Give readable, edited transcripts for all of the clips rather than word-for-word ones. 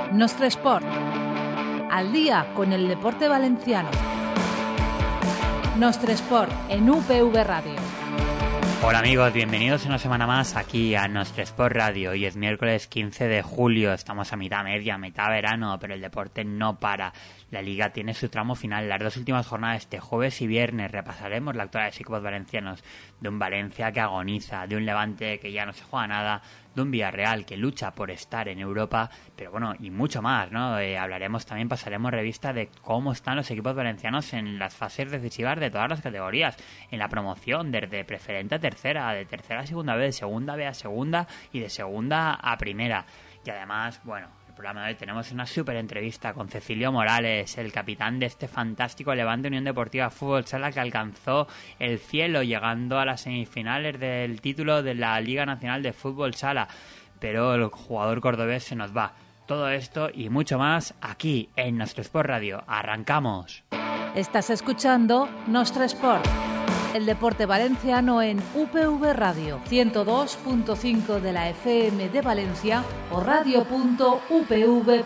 Nostre Esport. Al día con el deporte valenciano. Nostre Esport en UPV Radio. Hola amigos, bienvenidos una semana más aquí a Nostre Esport Radio. Hoy es miércoles 15 de julio, estamos a mitad media, mitad verano, pero el deporte no para. La Liga tiene su tramo final. Las dos últimas jornadas, este jueves y viernes, repasaremos la actualidad de los equipos valencianos, de un Valencia que agoniza, de un Levante que ya no se juega nada, de un Villarreal que lucha por estar en Europa, pero bueno, y mucho más, ¿no? Hablaremos también, pasaremos revista de cómo están los equipos valencianos en las fases decisivas de todas las categorías, en la promoción, desde preferente a tercera, de tercera a segunda B, de segunda B a segunda y de segunda a primera. Y además, bueno, el programa de hoy tenemos una súper entrevista con Cecilio Morales, el capitán de este fantástico Levante Unión Deportiva Fútbol Sala que alcanzó el cielo llegando a las semifinales del título de la Liga Nacional de Fútbol Sala. Pero el jugador cordobés se nos va. Todo esto y mucho más aquí en Nostre Esport Radio. ¡Arrancamos! Estás escuchando Nostre Esport, el deporte valenciano en UPV Radio, 102.5 de la FM de Valencia o radio.upv.es.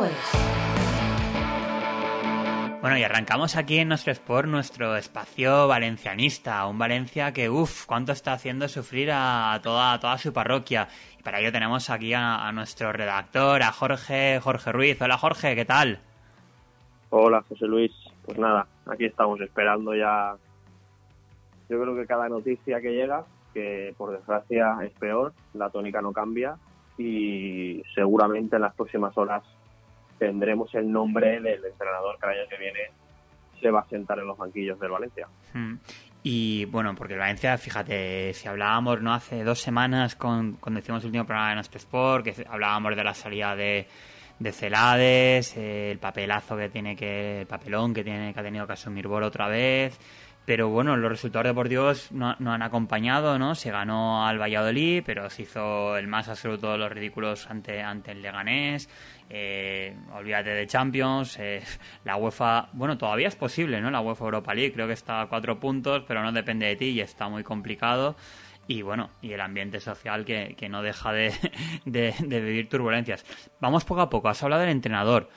Bueno, y arrancamos aquí en Nostre Esport nuestro espacio valencianista, un Valencia que, cuánto está haciendo sufrir a toda su parroquia. Y para ello tenemos aquí a nuestro redactor, a Jorge Ruiz. Hola Jorge, ¿qué tal? Hola José Luis, pues nada, aquí estamos esperando ya. Yo creo que cada noticia que llega, que por desgracia es peor, la tónica no cambia y seguramente en las próximas horas tendremos el nombre del entrenador que el año que viene se va a sentar en los banquillos del Valencia. Y bueno, porque el Valencia, fíjate, si hablábamos no hace 2 semanas cuando hicimos el último programa de Nostre Esport, que hablábamos de la salida de Celades, el papelón que ha tenido que asumir Boro otra vez. Pero bueno, los resultados deportivos no han acompañado, ¿no? Se ganó al Valladolid, pero se hizo el más absoluto de los ridículos ante el Leganés. Olvídate de Champions. La UEFA, bueno, todavía es posible, ¿no? La UEFA Europa League, creo que está a 4 puntos, pero no depende de ti y está muy complicado. Y bueno, y el ambiente social que no deja de vivir turbulencias. Vamos poco a poco. Has hablado del entrenador.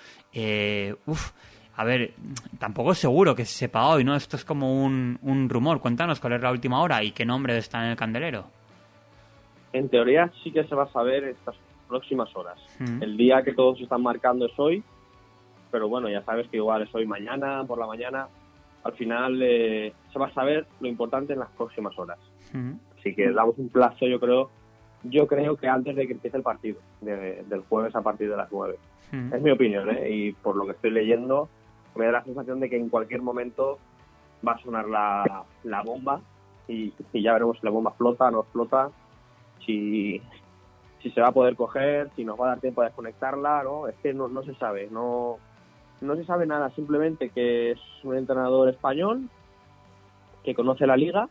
A ver, tampoco es seguro que se sepa hoy, ¿no? Esto es como un rumor. Cuéntanos cuál es la última hora y qué nombre está en el candelero. En teoría sí que se va a saber estas próximas horas. El día que todos están marcando es hoy, pero bueno, ya sabes que igual es hoy mañana, por la mañana. Al final se va a saber lo importante en las próximas horas. Así que damos un plazo, yo creo que antes de que empiece el partido, del jueves a partir de las 9. Es mi opinión, y por lo que estoy leyendo, me da la sensación de que en cualquier momento va a sonar la bomba y ya veremos si la bomba flota, no flota, si se va a poder coger, si nos va a dar tiempo a desconectarla, ¿no? Es que no se sabe, no se sabe nada, simplemente que es un entrenador español que conoce la liga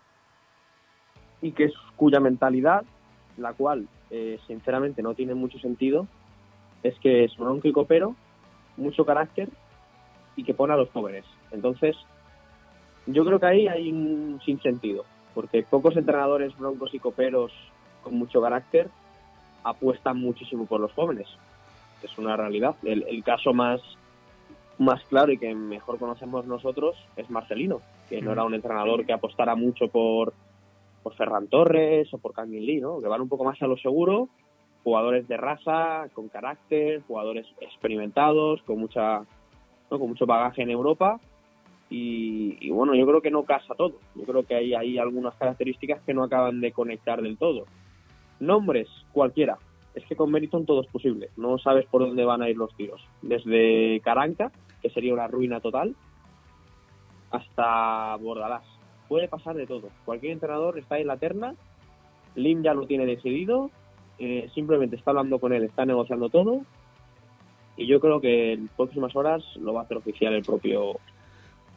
y cuya mentalidad, la cual sinceramente no tiene mucho sentido, es que es bronco y copero, mucho carácter y que pone a los jóvenes. Entonces, yo creo que ahí hay un sinsentido, porque pocos entrenadores broncos y coperos con mucho carácter apuestan muchísimo por los jóvenes. Es una realidad. El caso más claro y que mejor conocemos nosotros es Marcelino, que no era un entrenador que apostara mucho por Ferran Torres o por Kangin Lee, ¿no? Que van un poco más a lo seguro, jugadores de raza, con carácter, jugadores experimentados, con mucho bagaje en Europa y bueno, yo creo que no casa todo. Yo creo que hay algunas características que no acaban de conectar del todo. Nombres, cualquiera. Es que con Meriton todo es posible. No sabes por dónde van a ir los tiros. Desde Caranca, que sería una ruina total, hasta Bordalás. Puede pasar de todo. Cualquier entrenador está en la terna. Lim ya lo tiene decidido. Simplemente está hablando con él, está negociando todo. Y yo creo que en próximas horas lo va a hacer oficial el propio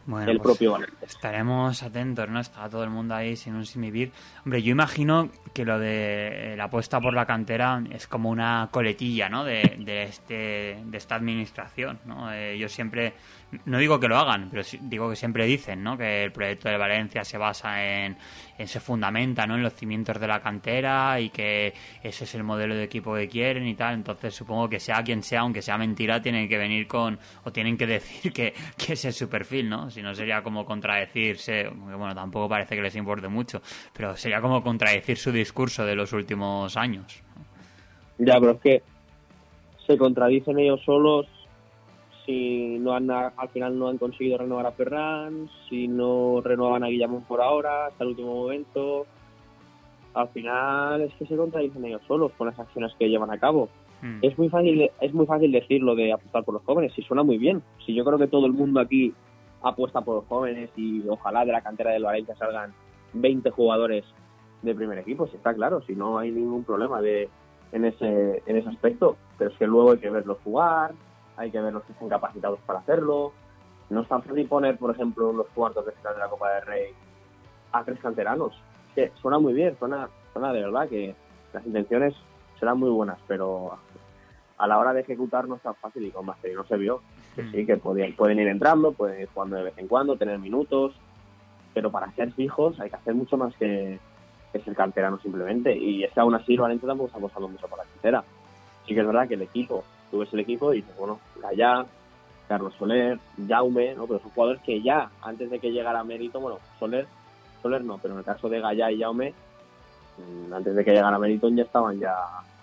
Bueno, el propio Valencia. Estaremos atentos, ¿no? Está todo el mundo ahí sin un sin vivir. Hombre, yo imagino que lo de la apuesta por la cantera es como una coletilla, ¿no? De esta administración, ¿no? Yo siempre, no digo que lo hagan, pero digo que siempre dicen, ¿no? Que el proyecto de Valencia se basa se fundamenta, ¿no? En los cimientos de la cantera y que ese es el modelo de equipo que quieren y tal. Entonces supongo que sea quien sea, aunque sea mentira, tienen que venir o tienen que decir que ese es su perfil, ¿no? Si no sería como contradecirse, bueno, tampoco parece que les importe mucho, pero sería como contradecir su discurso de los últimos años. Ya, pero es que se contradicen ellos solos si al final no han conseguido renovar a Ferran, si no renuevan a Guillamón por ahora, hasta el último momento. Al final es que se contradicen ellos solos con las acciones que llevan a cabo. Es muy fácil decirlo de apostar por los jóvenes, si suena muy bien. Si yo creo que todo el mundo aquí apuesta por los jóvenes y ojalá de la cantera del Valencia salgan 20 jugadores de primer equipo, si está claro, si no hay ningún problema en ese aspecto. Pero es que luego hay que verlos jugar, hay que ver los que estén capacitados para hacerlo. No es tan fácil poner, por ejemplo, en los cuartos de final de la Copa del Rey a 3 canteranos. Que suena muy bien, suena de verdad que las intenciones serán muy buenas, pero a la hora de ejecutar no es tan fácil y con Basteri no se vio. Que sí, que pueden ir entrando, pueden ir jugando de vez en cuando, tener minutos, pero para ser fijos hay que hacer mucho más que ser canterano simplemente. Y es que aún así el Valencia tampoco está apostando mucho para la cantera. Sí que es verdad que el equipo, tú ves el equipo y dices, bueno, Gallá, Carlos Soler, Jaume, ¿no? Pero son jugadores que ya, antes de que llegara Mérito, bueno, Soler no, pero en el caso de Gallá y Jaume, antes de que llegara Mérito ya estaban ya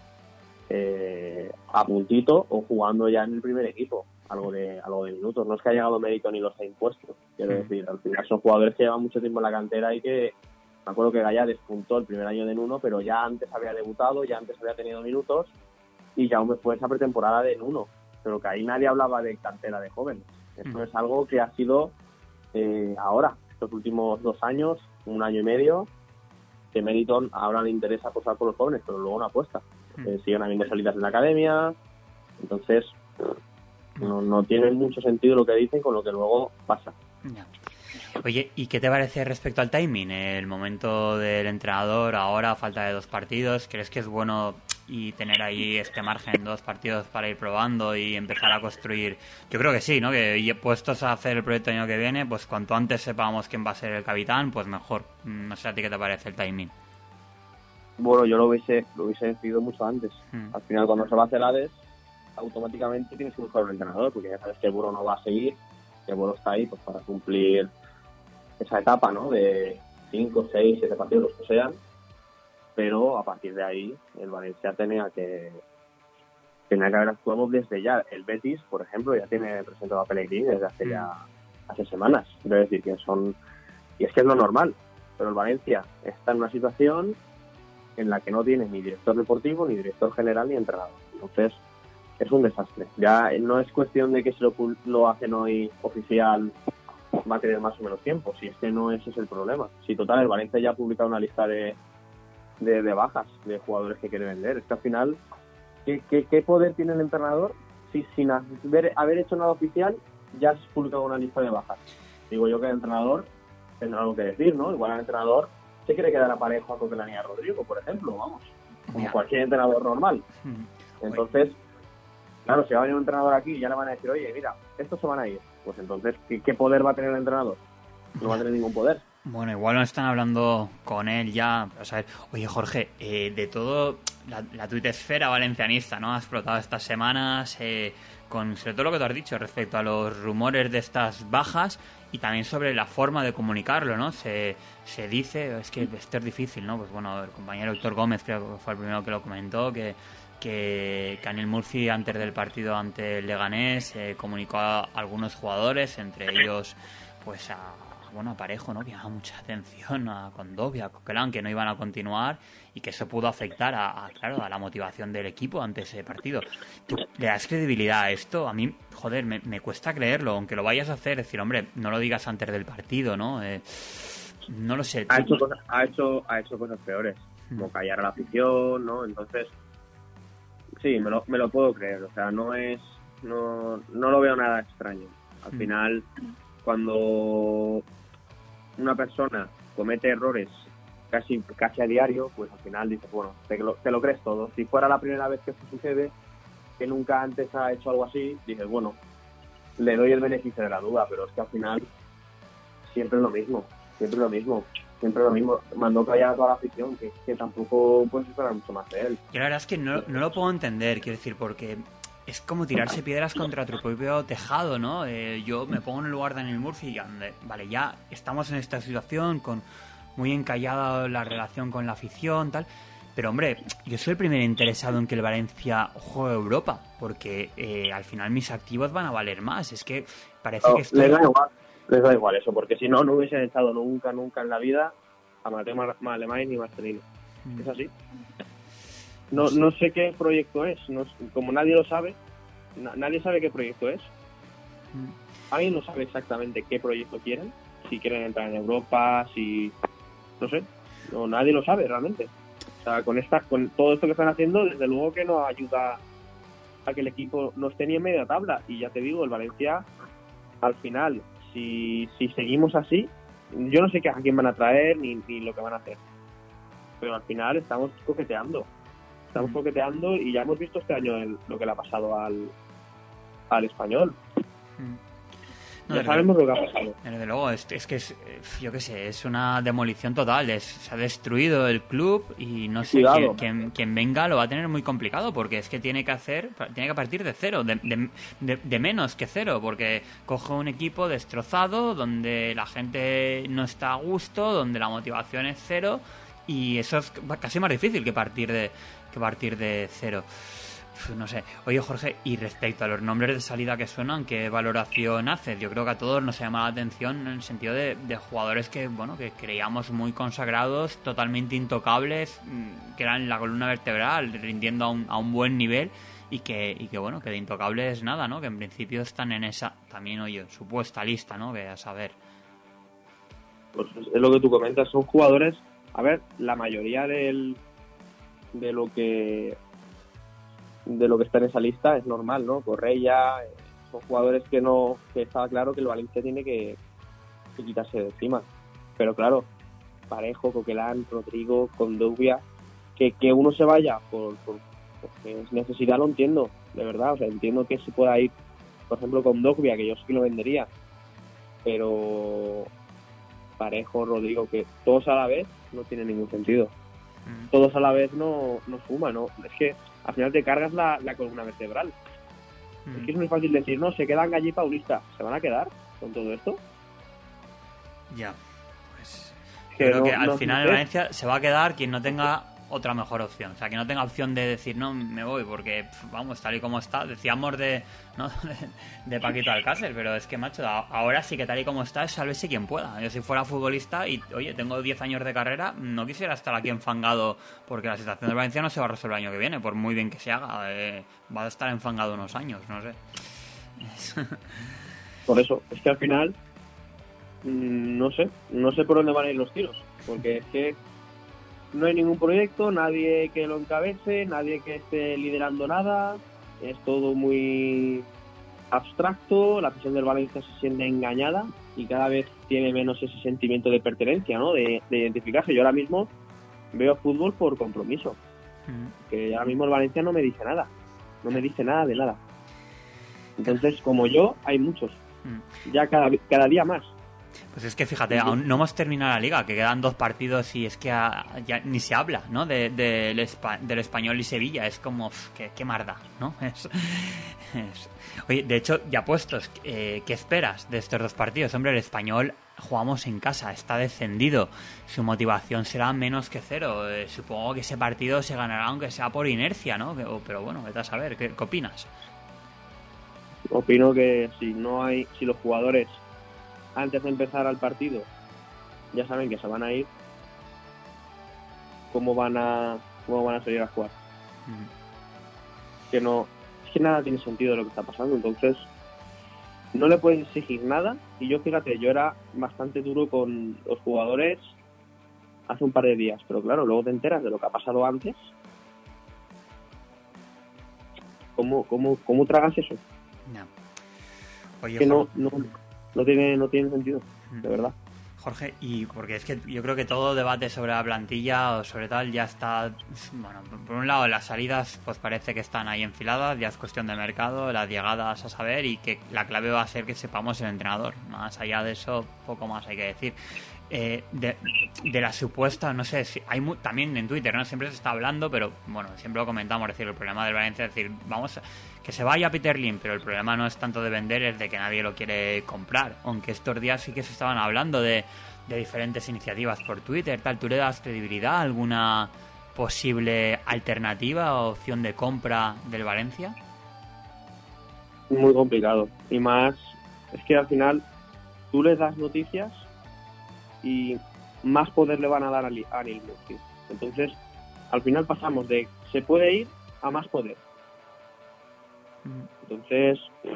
a puntito o jugando ya en el primer equipo, algo de minutos. No es que haya llegado Mérito ni los ha impuesto, quiero decir, al final son jugadores que llevan mucho tiempo en la cantera y que, me acuerdo que Gallá despuntó el primer año de Nuno, pero ya antes había debutado, ya antes había tenido minutos y Jaume fue esa pretemporada de Nuno, pero que ahí nadie hablaba de cantera de jóvenes. Eso es algo que ha sido ahora, estos últimos 2 años, 1 año y medio, que Meriton ahora le interesa apostar por los jóvenes, pero luego no apuesta. Siguen habiendo salidas en la academia, entonces no tiene mucho sentido lo que dicen con lo que luego pasa. Ya. Oye, ¿y qué te parece respecto al timing? El momento del entrenador ahora, a falta de 2 partidos, ¿crees que es bueno y tener ahí este margen, 2 partidos para ir probando y empezar a construir? Yo creo que sí, ¿no? Que puestos a hacer el proyecto el año que viene, pues cuanto antes sepamos quién va a ser el capitán, pues mejor. No sé a ti qué te parece el timing. Bueno, yo lo hubiese decidido mucho antes. Al final, cuando se va a Celades, automáticamente tienes que buscar un entrenador, porque ya sabes que el Burro no va a seguir, que el Burro está ahí pues para cumplir esa etapa, ¿no? De 5, 6, 7 partidos, los que sean. Pero a partir de ahí el Valencia tenía que haber actuado desde ya. El Betis, por ejemplo, ya tiene presentado a Pellegrini desde hace semanas. Quiero decir que y es que es lo normal, pero el Valencia está en una situación en la que no tiene ni director deportivo, ni director general, ni entrenador. Entonces es un desastre. Ya no es cuestión de que si lo hacen hoy oficial va a tener más o menos tiempo, si es que no ese es el problema. Si total, el Valencia ya ha publicado una lista de bajas de jugadores que quiere vender. Es que al final, ¿qué poder tiene el entrenador si sin haber hecho nada oficial ya has publicado una lista de bajas? Digo yo que el entrenador tendrá algo que decir, ¿no? Igual el entrenador se quiere quedar a parejo a Coquelán y a Rodrigo, por ejemplo, vamos, como cualquier entrenador normal. Entonces, claro, si va a venir un entrenador aquí y ya le van a decir, oye, mira, estos se van a ir, pues entonces, ¿qué poder va a tener el entrenador? No va a tener ningún poder. Bueno, igual no están hablando con él ya, pero sabes, oye Jorge, de todo la tuitesfera valencianista, ¿no? Ha explotado estas semanas con sobre todo lo que tú has dicho respecto a los rumores de estas bajas y también sobre la forma de comunicarlo, ¿no? Se dice, es que esto es difícil, ¿no? Pues bueno, el compañero Héctor Gómez creo que fue el primero que lo comentó, que Anil Murphy antes del partido ante el Leganés comunicó a algunos jugadores, entre ellos pues a Parejo, ¿no? Que llamaba mucha atención, a Condovia, a Coquelán, que no iban a continuar y que eso pudo afectar a la motivación del equipo ante ese partido. ¿Tú le das credibilidad a esto? A mí, joder, me cuesta creerlo, aunque lo vayas a hacer, decir, hombre, no lo digas antes del partido, ¿no? No lo sé. Ha hecho cosas peores, como callar a la afición, ¿no? Entonces, sí, me lo puedo creer, o sea, no lo veo nada extraño. Al final, cuando una persona comete errores casi a diario, pues al final dices, bueno, te lo crees todo. Si fuera la primera vez que esto sucede, que nunca antes ha hecho algo así, dices, bueno, le doy el beneficio de la duda, pero es que al final siempre es lo mismo. Mandó callar a toda la afición, que tampoco puedes esperar mucho más de él. Yo la verdad es que no lo puedo entender, quiero decir, porque es como tirarse piedras contra tu propio tejado, ¿no? Yo me pongo en el lugar de Daniel Murphy y vale, ya estamos en esta situación con muy encallada la relación con la afición, tal. Pero, hombre, yo soy el primer interesado en que el Valencia juegue Europa, porque al final mis activos van a valer más. Es que parece que esto... Les da igual eso, porque si no hubiesen echado nunca en la vida a Mateo Alemany ni Marcelino. Es así. No sé qué proyecto es. Como nadie lo sabe, nadie sabe qué proyecto es. Alguien no sabe exactamente qué proyecto quieren. Si quieren entrar en Europa, no sé. Nadie lo sabe realmente. O sea, con todo esto que están haciendo, desde luego que no ayuda a que el equipo no esté ni en media tabla. Y ya te digo, el Valencia, al final, si seguimos así, yo no sé a quién van a traer ni lo que van a hacer. Pero al final estamos coqueteando. Y ya hemos visto este año lo que le ha pasado al Español. Ya sabemos lo que ha pasado. Desde luego, es que yo qué sé, es una demolición total. Se ha destruido el club y no sé, quien venga lo va a tener muy complicado, porque es que tiene que partir de cero, de menos que cero, porque coge un equipo destrozado, donde la gente no está a gusto, donde la motivación es cero, y eso es casi más difícil que partir de cero. No sé. Oye, Jorge, y respecto a los nombres de salida que suenan, ¿qué valoración haces? Yo creo que a todos nos llama la atención en el sentido de jugadores que creíamos muy consagrados, totalmente intocables, que eran la columna vertebral, rindiendo a un buen nivel, y que de intocables nada, ¿no? Que en principio están en esa, también, oye, supuesta lista, ¿no? Que a saber. Pues es lo que tú comentas, son jugadores, a ver, la mayoría de lo que está en esa lista es normal, ¿no? Correia, son jugadores que estaba claro que el Valencia tiene que quitarse de encima. Pero claro, Parejo, Coquelán, Rodrigo, Kondogbia, que uno se vaya porque es necesidad, lo entiendo, de verdad. O sea, entiendo que se pueda ir, por ejemplo, Kondogbia, que yo sí que lo vendería, pero Parejo, Rodrigo, que todos a la vez no tiene ningún sentido. Todos a la vez no suma, ¿no? Es que al final te cargas la columna vertebral. Es que es muy fácil decir, no, se quedan Gallí y Paulista. ¿Se van a quedar con todo esto? Ya, pues creo que al final en Valencia se va a quedar quien no tenga otra mejor opción. O sea, que no tenga opción de decir, no, me voy, porque, vamos, tal y como está. Decíamos de Paquito Alcácer, pero es que, macho, ahora sí que tal y como está, sálvese quien pueda. Yo si fuera futbolista y, oye, tengo 10 años de carrera, no quisiera estar aquí enfangado, porque la situación del Valencia no se va a resolver el año que viene, por muy bien que se haga. Va a estar enfangado unos años, no sé. Por eso, es que al final, no sé por dónde van a ir los tiros, porque es que no hay ningún proyecto, nadie que lo encabece, nadie que esté liderando nada, es todo muy abstracto, la afición del Valencia se siente engañada y cada vez tiene menos ese sentimiento de pertenencia, ¿no? De identificarse. Yo ahora mismo veo fútbol por compromiso, que ahora mismo el Valencia no me dice nada de nada. Entonces, como yo, hay muchos, ya cada día más. Pues es que fíjate, aún no hemos terminado la liga, que quedan 2 partidos y es que ya ni se habla, ¿no? Del Español y Sevilla, es como, qué marda, ¿no? Oye, de hecho, ya puestos, ¿qué esperas de estos 2 partidos? Hombre, el Español jugamos en casa, está descendido, su motivación será menos que cero. Supongo que ese partido se ganará aunque sea por inercia, ¿no? Pero bueno, vete a saber, ¿qué opinas? Opino que si los jugadores antes de empezar al partido ya saben que se van a ir, ¿cómo van a salir a jugar? Es que nada tiene sentido lo que está pasando. Entonces no le puedes exigir nada. Y yo, fíjate, yo era bastante duro con los jugadores hace un par de días, pero claro, luego te enteras de lo que ha pasado antes. ¿Cómo tragas eso? No. Oye, que no no tiene sentido, de verdad. Jorge, y porque es que yo creo que todo debate sobre la plantilla o sobre tal ya está, bueno, por un lado las salidas pues parece que están ahí enfiladas, ya es cuestión de mercado, las llegadas a saber, y que la clave va a ser que sepamos el entrenador. Más allá de eso, poco más hay que decir. De la supuesta, no sé, si hay también en Twitter, ¿no? Siempre se está hablando, pero bueno, siempre lo comentamos, es decir, el problema del Valencia es decir, que se vaya Peter Lim, pero el problema no es tanto de vender, es de que nadie lo quiere comprar, aunque estos días sí que se estaban hablando de diferentes iniciativas por Twitter, tal. ¿Tú le das credibilidad a alguna posible alternativa o opción de compra del Valencia? Muy complicado, y más, es que al final tú les das noticias y más poder le van a dar a Anil Murphy. Entonces, al final pasamos de se puede ir a más poder. Entonces,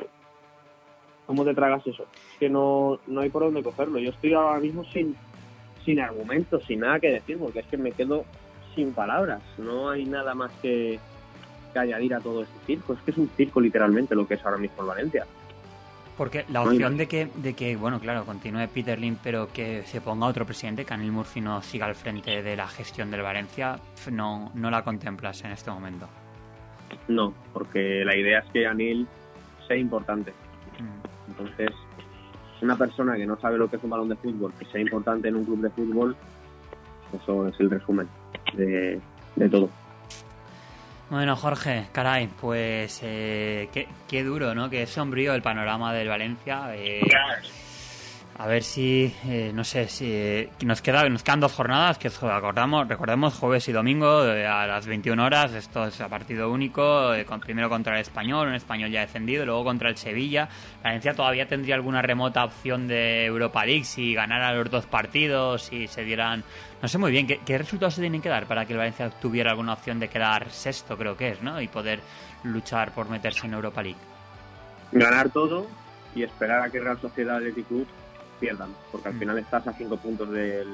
¿cómo te tragas eso? Es que no hay por dónde cogerlo. Yo estoy ahora mismo sin argumentos, sin nada que decir, porque es que me quedo sin palabras. No hay nada más que añadir a todo este circo. Es que es un circo literalmente lo que es ahora mismo el Valencia. Porque la opción de que, bueno, claro, continúe Peter Lim, pero que se ponga otro presidente, que Anil Murphy no siga al frente de la gestión del Valencia, no la contemplas en este momento. No, porque la idea es que Anil sea importante. Entonces, una persona que no sabe lo que es un balón de fútbol, que sea importante en un club de fútbol, eso es el resumen de todo. Bueno, Jorge, caray, pues qué duro, ¿no? Qué sombrío el panorama del Valencia. A ver si, no sé, si nos quedan 2 jornadas, que recordemos jueves y domingo a las 21 horas, esto es a partido único, primero contra el Español, un Español ya descendido, luego contra el Sevilla. Valencia todavía tendría alguna remota opción de Europa League si ganara los 2 partidos, si se dieran, no sé muy bien, ¿qué resultados se tienen que dar para que el Valencia tuviera alguna opción de quedar sexto, creo que es, ¿no? Y poder luchar por meterse en Europa League. Ganar todo y esperar a que Real Sociedad y Athletic Club pierdan, porque al final estás a 5 puntos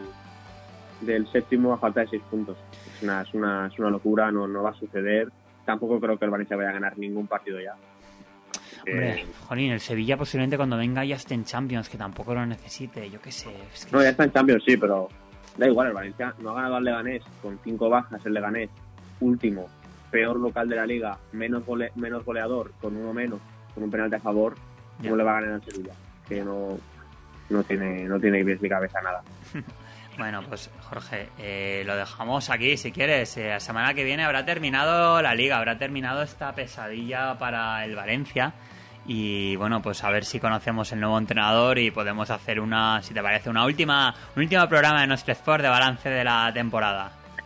del séptimo a falta de 6 puntos. Es una locura, no va a suceder. Tampoco creo que el Valencia vaya a ganar ningún partido ya. Hombre, jolín, el Sevilla posiblemente cuando venga ya esté en Champions, que tampoco lo necesite, yo qué sé. Es que no, ya está en Champions, sí, pero da igual, el Valencia no ha ganado al Leganés con 5 bajas, el Leganés último, peor local de la Liga, menos goleador, con 1 menos, con un penalti a favor. ¿Cómo le va a ganar al Sevilla? Que no tiene pies ni cabeza nada. Bueno, pues Jorge, lo dejamos aquí si quieres. La semana que viene habrá terminado la Liga, habrá terminado esta pesadilla para el Valencia. Y bueno, pues a ver si conocemos el nuevo entrenador y podemos hacer si te parece, un último programa de nuestro Sport de balance de la temporada.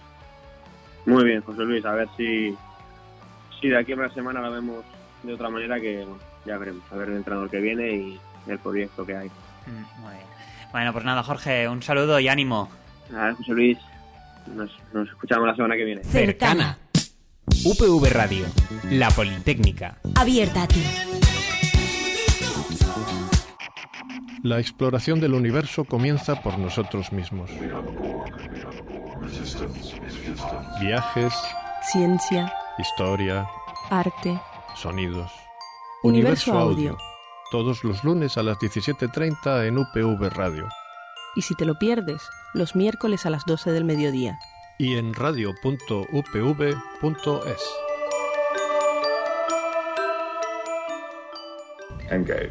Muy bien, José Luis, a ver si de aquí a una semana lo vemos de otra manera, que bueno, ya veremos, a ver el entrenador que viene y el proyecto que hay. Muy bien. Bueno, pues nada, Jorge, un saludo y ánimo. A ver, José Luis, nos escuchamos la semana que viene. Cercana. UPV Radio, la Politécnica. Abierta a ti. La exploración del universo comienza por nosotros mismos. Viajes, ciencia, historia, arte, sonidos. Universo Audio. Todos los lunes a las 17:30 en UPV Radio. Y si te lo pierdes, los miércoles a las 12 del mediodía. Y en radio.upv.es. Engage.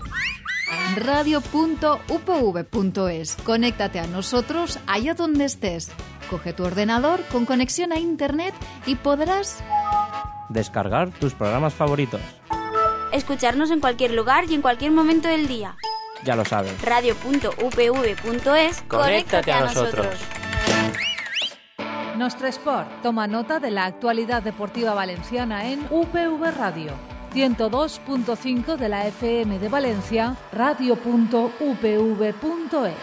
Radio.upv.es. Conéctate a nosotros allá donde estés. Coge tu ordenador con conexión a internet y podrás descargar tus programas favoritos. Escucharnos en cualquier lugar y en cualquier momento del día. Ya lo sabes. Radio.upv.es. Conéctate a nosotros. Nostre Sport toma nota de la actualidad deportiva valenciana en UPV Radio. 102.5 de la FM de Valencia, radio.upv.es.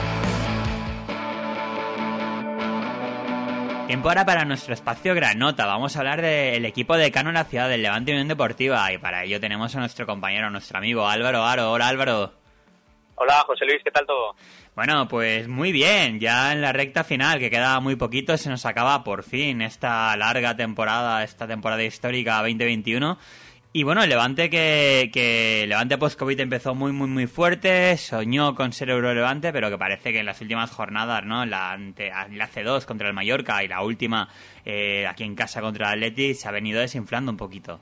Tiempo ahora para nuestro espacio Granota. Vamos a hablar del equipo decano en la ciudad del Levante Unión Deportiva, y para ello tenemos a nuestro compañero, nuestro amigo Álvaro Aro. Hola, Álvaro. Hola, José Luis, ¿qué tal todo? Bueno, pues muy bien, ya en la recta final, que queda muy poquito, se nos acaba por fin esta larga temporada, esta temporada histórica 2021. Y bueno, el Levante que Levante post-Covid empezó muy, muy, muy fuerte, soñó con ser Eurolevante, pero que parece que en las últimas jornadas, ¿no? La C2 contra el Mallorca y la última aquí en casa contra el Atleti, se ha venido desinflando un poquito.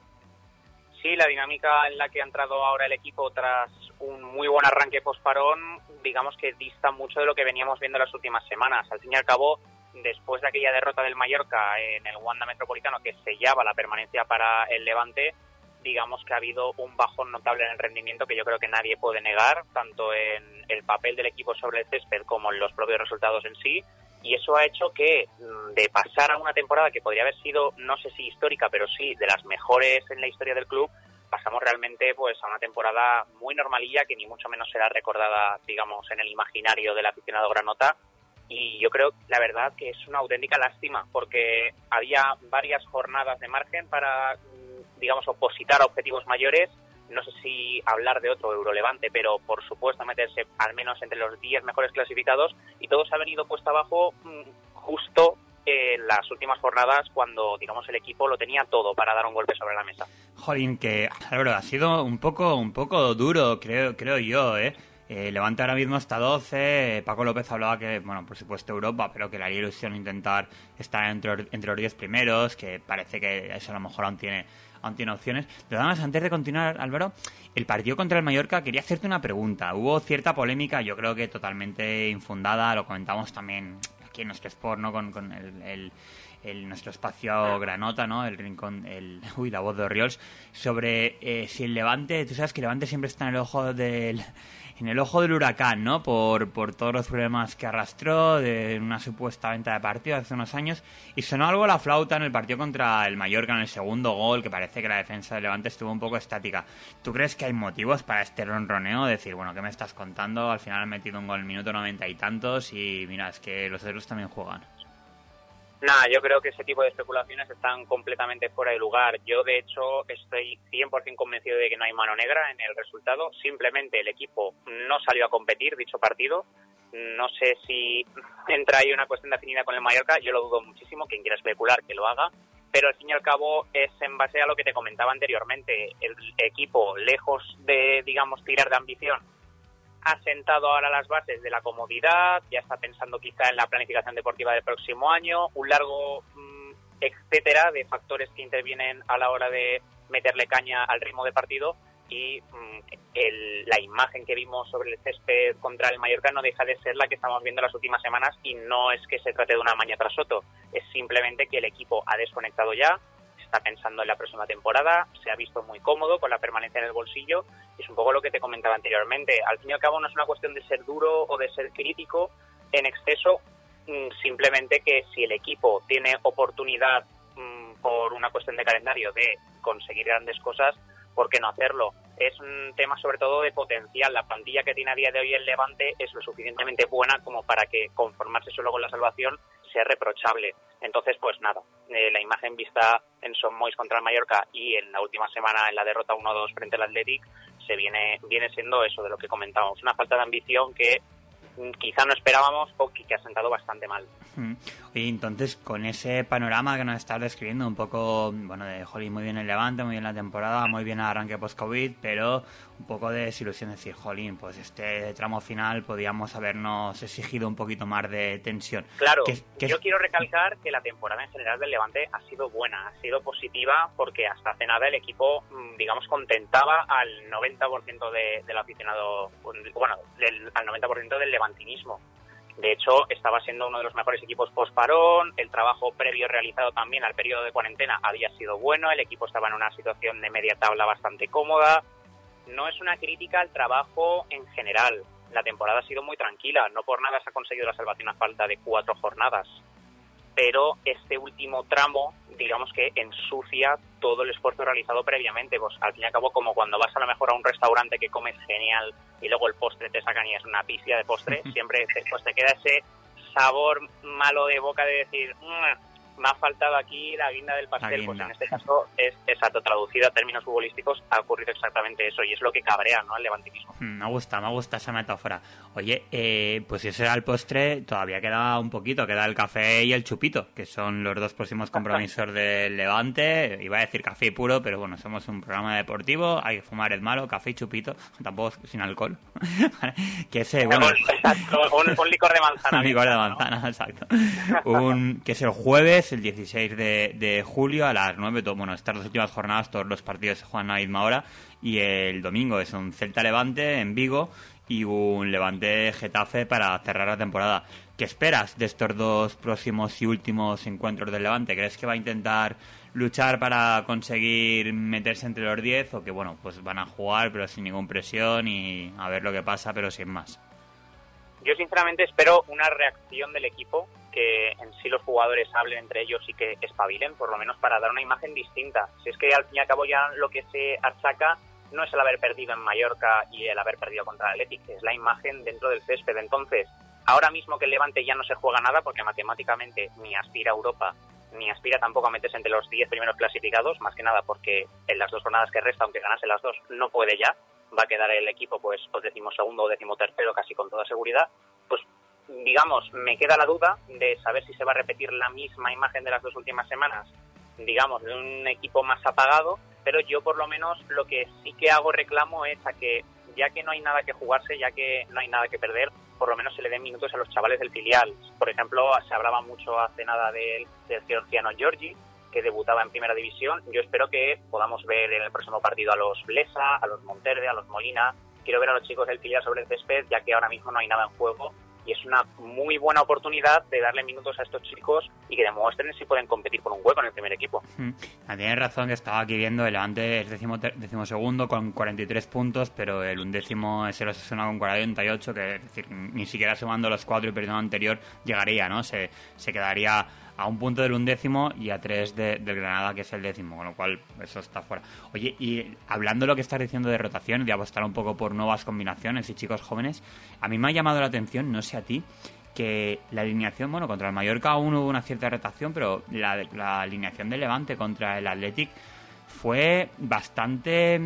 Sí, la dinámica en la que ha entrado ahora el equipo tras un muy buen arranque post-parón, digamos que dista mucho de lo que veníamos viendo las últimas semanas. Al fin y al cabo, después de aquella derrota del Mallorca en el Wanda Metropolitano que sellaba la permanencia para el Levante, digamos que ha habido un bajón notable en el rendimiento que yo creo que nadie puede negar, tanto en el papel del equipo sobre el césped como en los propios resultados en sí, y eso ha hecho que de pasar a una temporada que podría haber sido, no sé si histórica, pero sí de las mejores en la historia del club, pasamos realmente pues a una temporada muy normalilla que ni mucho menos será recordada, digamos, en el imaginario del aficionado granota. Y yo creo, la verdad, que es una auténtica lástima, porque había varias jornadas de margen para, digamos, opositar a objetivos mayores. No sé si hablar de otro Eurolevante, pero por supuesto meterse al menos entre los 10 mejores clasificados, y todo se ha venido puesto abajo justo en las últimas jornadas cuando, digamos, el equipo lo tenía todo para dar un golpe sobre la mesa. Jolín, que Álvaro, ha sido un poco duro, creo yo, Levante ahora mismo está 12, Paco López hablaba que, bueno, por supuesto Europa, pero que le haría ilusión intentar estar entre los 10 primeros, que parece que eso a lo mejor aún tiene opciones. Pero además, antes de continuar, Álvaro, el partido contra el Mallorca, quería hacerte una pregunta. Hubo cierta polémica, yo creo que totalmente infundada, lo comentamos también aquí en nuestro Sport, ¿no? Con nuestro espacio Granota, ¿no? El rincón, la voz de Orriols, sobre si el Levante, tú sabes que el Levante siempre está en el ojo del huracán, ¿no? Por todos los problemas que arrastró de una supuesta venta de partido hace unos años, y sonó algo la flauta en el partido contra el Mallorca en el segundo gol, que parece que la defensa del Levante estuvo un poco estática. ¿Tú crees que hay motivos para este ronroneo? Decir, bueno, ¿qué me estás contando? Al final han metido un gol en el minuto 90 y tantos y mira, es que los otros también juegan. Nada, yo creo que ese tipo de especulaciones están completamente fuera de lugar. Yo, de hecho, estoy 100% convencido de que no hay mano negra en el resultado. Simplemente el equipo no salió a competir dicho partido. No sé si entra ahí una cuestión de afinidad con el Mallorca. Yo lo dudo muchísimo. Quien quiera especular, que lo haga. Pero al fin y al cabo es en base a lo que te comentaba anteriormente. El equipo, lejos de, digamos, tirar de ambición, ha sentado ahora las bases de la comodidad, ya está pensando quizá en la planificación deportiva del próximo año, un largo etcétera de factores que intervienen a la hora de meterle caña al ritmo de partido, y la imagen que vimos sobre el césped contra el Mallorca no deja de ser la que estamos viendo las últimas semanas, y no es que se trate de una maña tras otro, es simplemente que el equipo ha desconectado ya, está pensando en la próxima temporada, se ha visto muy cómodo con la permanencia en el bolsillo. Es un poco lo que te comentaba anteriormente. Al fin y al cabo no es una cuestión de ser duro o de ser crítico en exceso, simplemente que si el equipo tiene oportunidad por una cuestión de calendario de conseguir grandes cosas, ¿por qué no hacerlo? Es un tema sobre todo de potencial. La plantilla que tiene a día de hoy el Levante es lo suficientemente buena como para que conformarse solo con la salvación sea reprochable. Entonces, pues nada, la imagen vista en Son Moix contra el Mallorca y en la última semana en la derrota 1-2 frente al Athletic viene siendo eso de lo que comentábamos, una falta de ambición que quizá no esperábamos o que ha sentado bastante mal. Y entonces, con ese panorama que nos estás describiendo, un poco, bueno, de jolín, muy bien el Levante, muy bien la temporada, muy bien el arranque post-Covid, pero un poco de desilusión, decir, jolín, pues este tramo final podíamos habernos exigido un poquito más de tensión. Claro, yo quiero recalcar que la temporada en general del Levante ha sido buena, ha sido positiva, porque hasta hace nada el equipo, digamos, contentaba al 90% del aficionado, bueno, al 90% del levantinismo. De hecho, estaba siendo uno de los mejores equipos post-parón, el trabajo previo realizado también al periodo de cuarentena había sido bueno, el equipo estaba en una situación de media tabla bastante cómoda. No es una crítica al trabajo en general, la temporada ha sido muy tranquila, no por nada se ha conseguido la salvación a falta de 4 jornadas, pero este último tramo, digamos que ensucia todo el esfuerzo realizado previamente. Pues al fin y al cabo, como cuando vas a lo mejor a un restaurante que comes genial y luego el postre te sacan y es una pifia de postre, siempre después te queda ese sabor malo de boca de decir, me ha faltado aquí la guinda del pastel, pues en este caso es exacto, traducido a términos futbolísticos, ha ocurrido exactamente eso, y es lo que cabrea, ¿no?, al levantinismo. Me gusta esa metáfora. Oye, pues si ese era el postre, todavía queda un poquito, queda el café y el chupito, que son los dos próximos compromisos del Levante. Iba a decir café puro, pero bueno, somos un programa deportivo, hay que fumar el malo, café y chupito, tampoco sin alcohol. Que ese, bueno, exacto, un licor de manzana. Un licor de manzana, ¿no? Exacto. Que es el jueves, el 16 de julio a las 9. Bueno, estas 2 últimas jornadas todos los partidos se juegan a la misma hora, y el domingo es un Celta-Levante en Vigo y un Levante-Getafe para cerrar la temporada. ¿Qué esperas de estos 2 próximos y últimos encuentros del Levante? ¿Crees que va a intentar luchar para conseguir meterse entre los 10 o que, bueno, pues van a jugar pero sin ninguna presión y a ver lo que pasa, pero sin más? Yo sinceramente espero una reacción del equipo, que en sí los jugadores hablen entre ellos y que espabilen, por lo menos para dar una imagen distinta. Si es que al fin y al cabo ya lo que se achaca no es el haber perdido en Mallorca y el haber perdido contra el Athletic, es la imagen dentro del césped. Entonces, ahora mismo que el Levante ya no se juega nada, porque matemáticamente ni aspira a Europa, ni aspira tampoco a meterse entre los 10 primeros clasificados, más que nada porque en las 2 jornadas que resta, aunque ganase las 2, no puede ya, va a quedar el equipo pues o 12º o 13º casi con toda seguridad. Pues digamos, me queda la duda de saber si se va a repetir la misma imagen de las 2 últimas semanas, digamos, de un equipo más apagado, pero yo por lo menos lo que sí que hago reclamo es a que, ya que no hay nada que jugarse, ya que no hay nada que perder, por lo menos se le den minutos a los chavales del filial. Por ejemplo, se hablaba mucho hace nada del georgiano Giorgi, que debutaba en Primera División. Yo espero que podamos ver en el próximo partido a los Blesa, a los Monterde, a los Molina. Quiero ver a los chicos del filial sobre el césped, ya que ahora mismo no hay nada en juego, y es una muy buena oportunidad de darle minutos a estos chicos y que demuestren si pueden competir por un hueco en el primer equipo. Tienes razón, que estaba aquí viendo, el Levante es decimosegundo con 43 puntos, pero el 11º es el Osasuna con 48, que es decir, ni siquiera sumando los 4 y perdiendo anterior llegaría, ¿no? Se quedaría a 1 punto del 11º y a 3 del Granada, que es el 10º, con lo cual eso está fuera. Oye, y hablando de lo que estás diciendo de rotación, de apostar un poco por nuevas combinaciones y chicos jóvenes, a mí me ha llamado la atención, no sé a ti, que la alineación, bueno, contra el Mallorca aún hubo una cierta rotación, pero la alineación del Levante contra el Athletic fue bastante...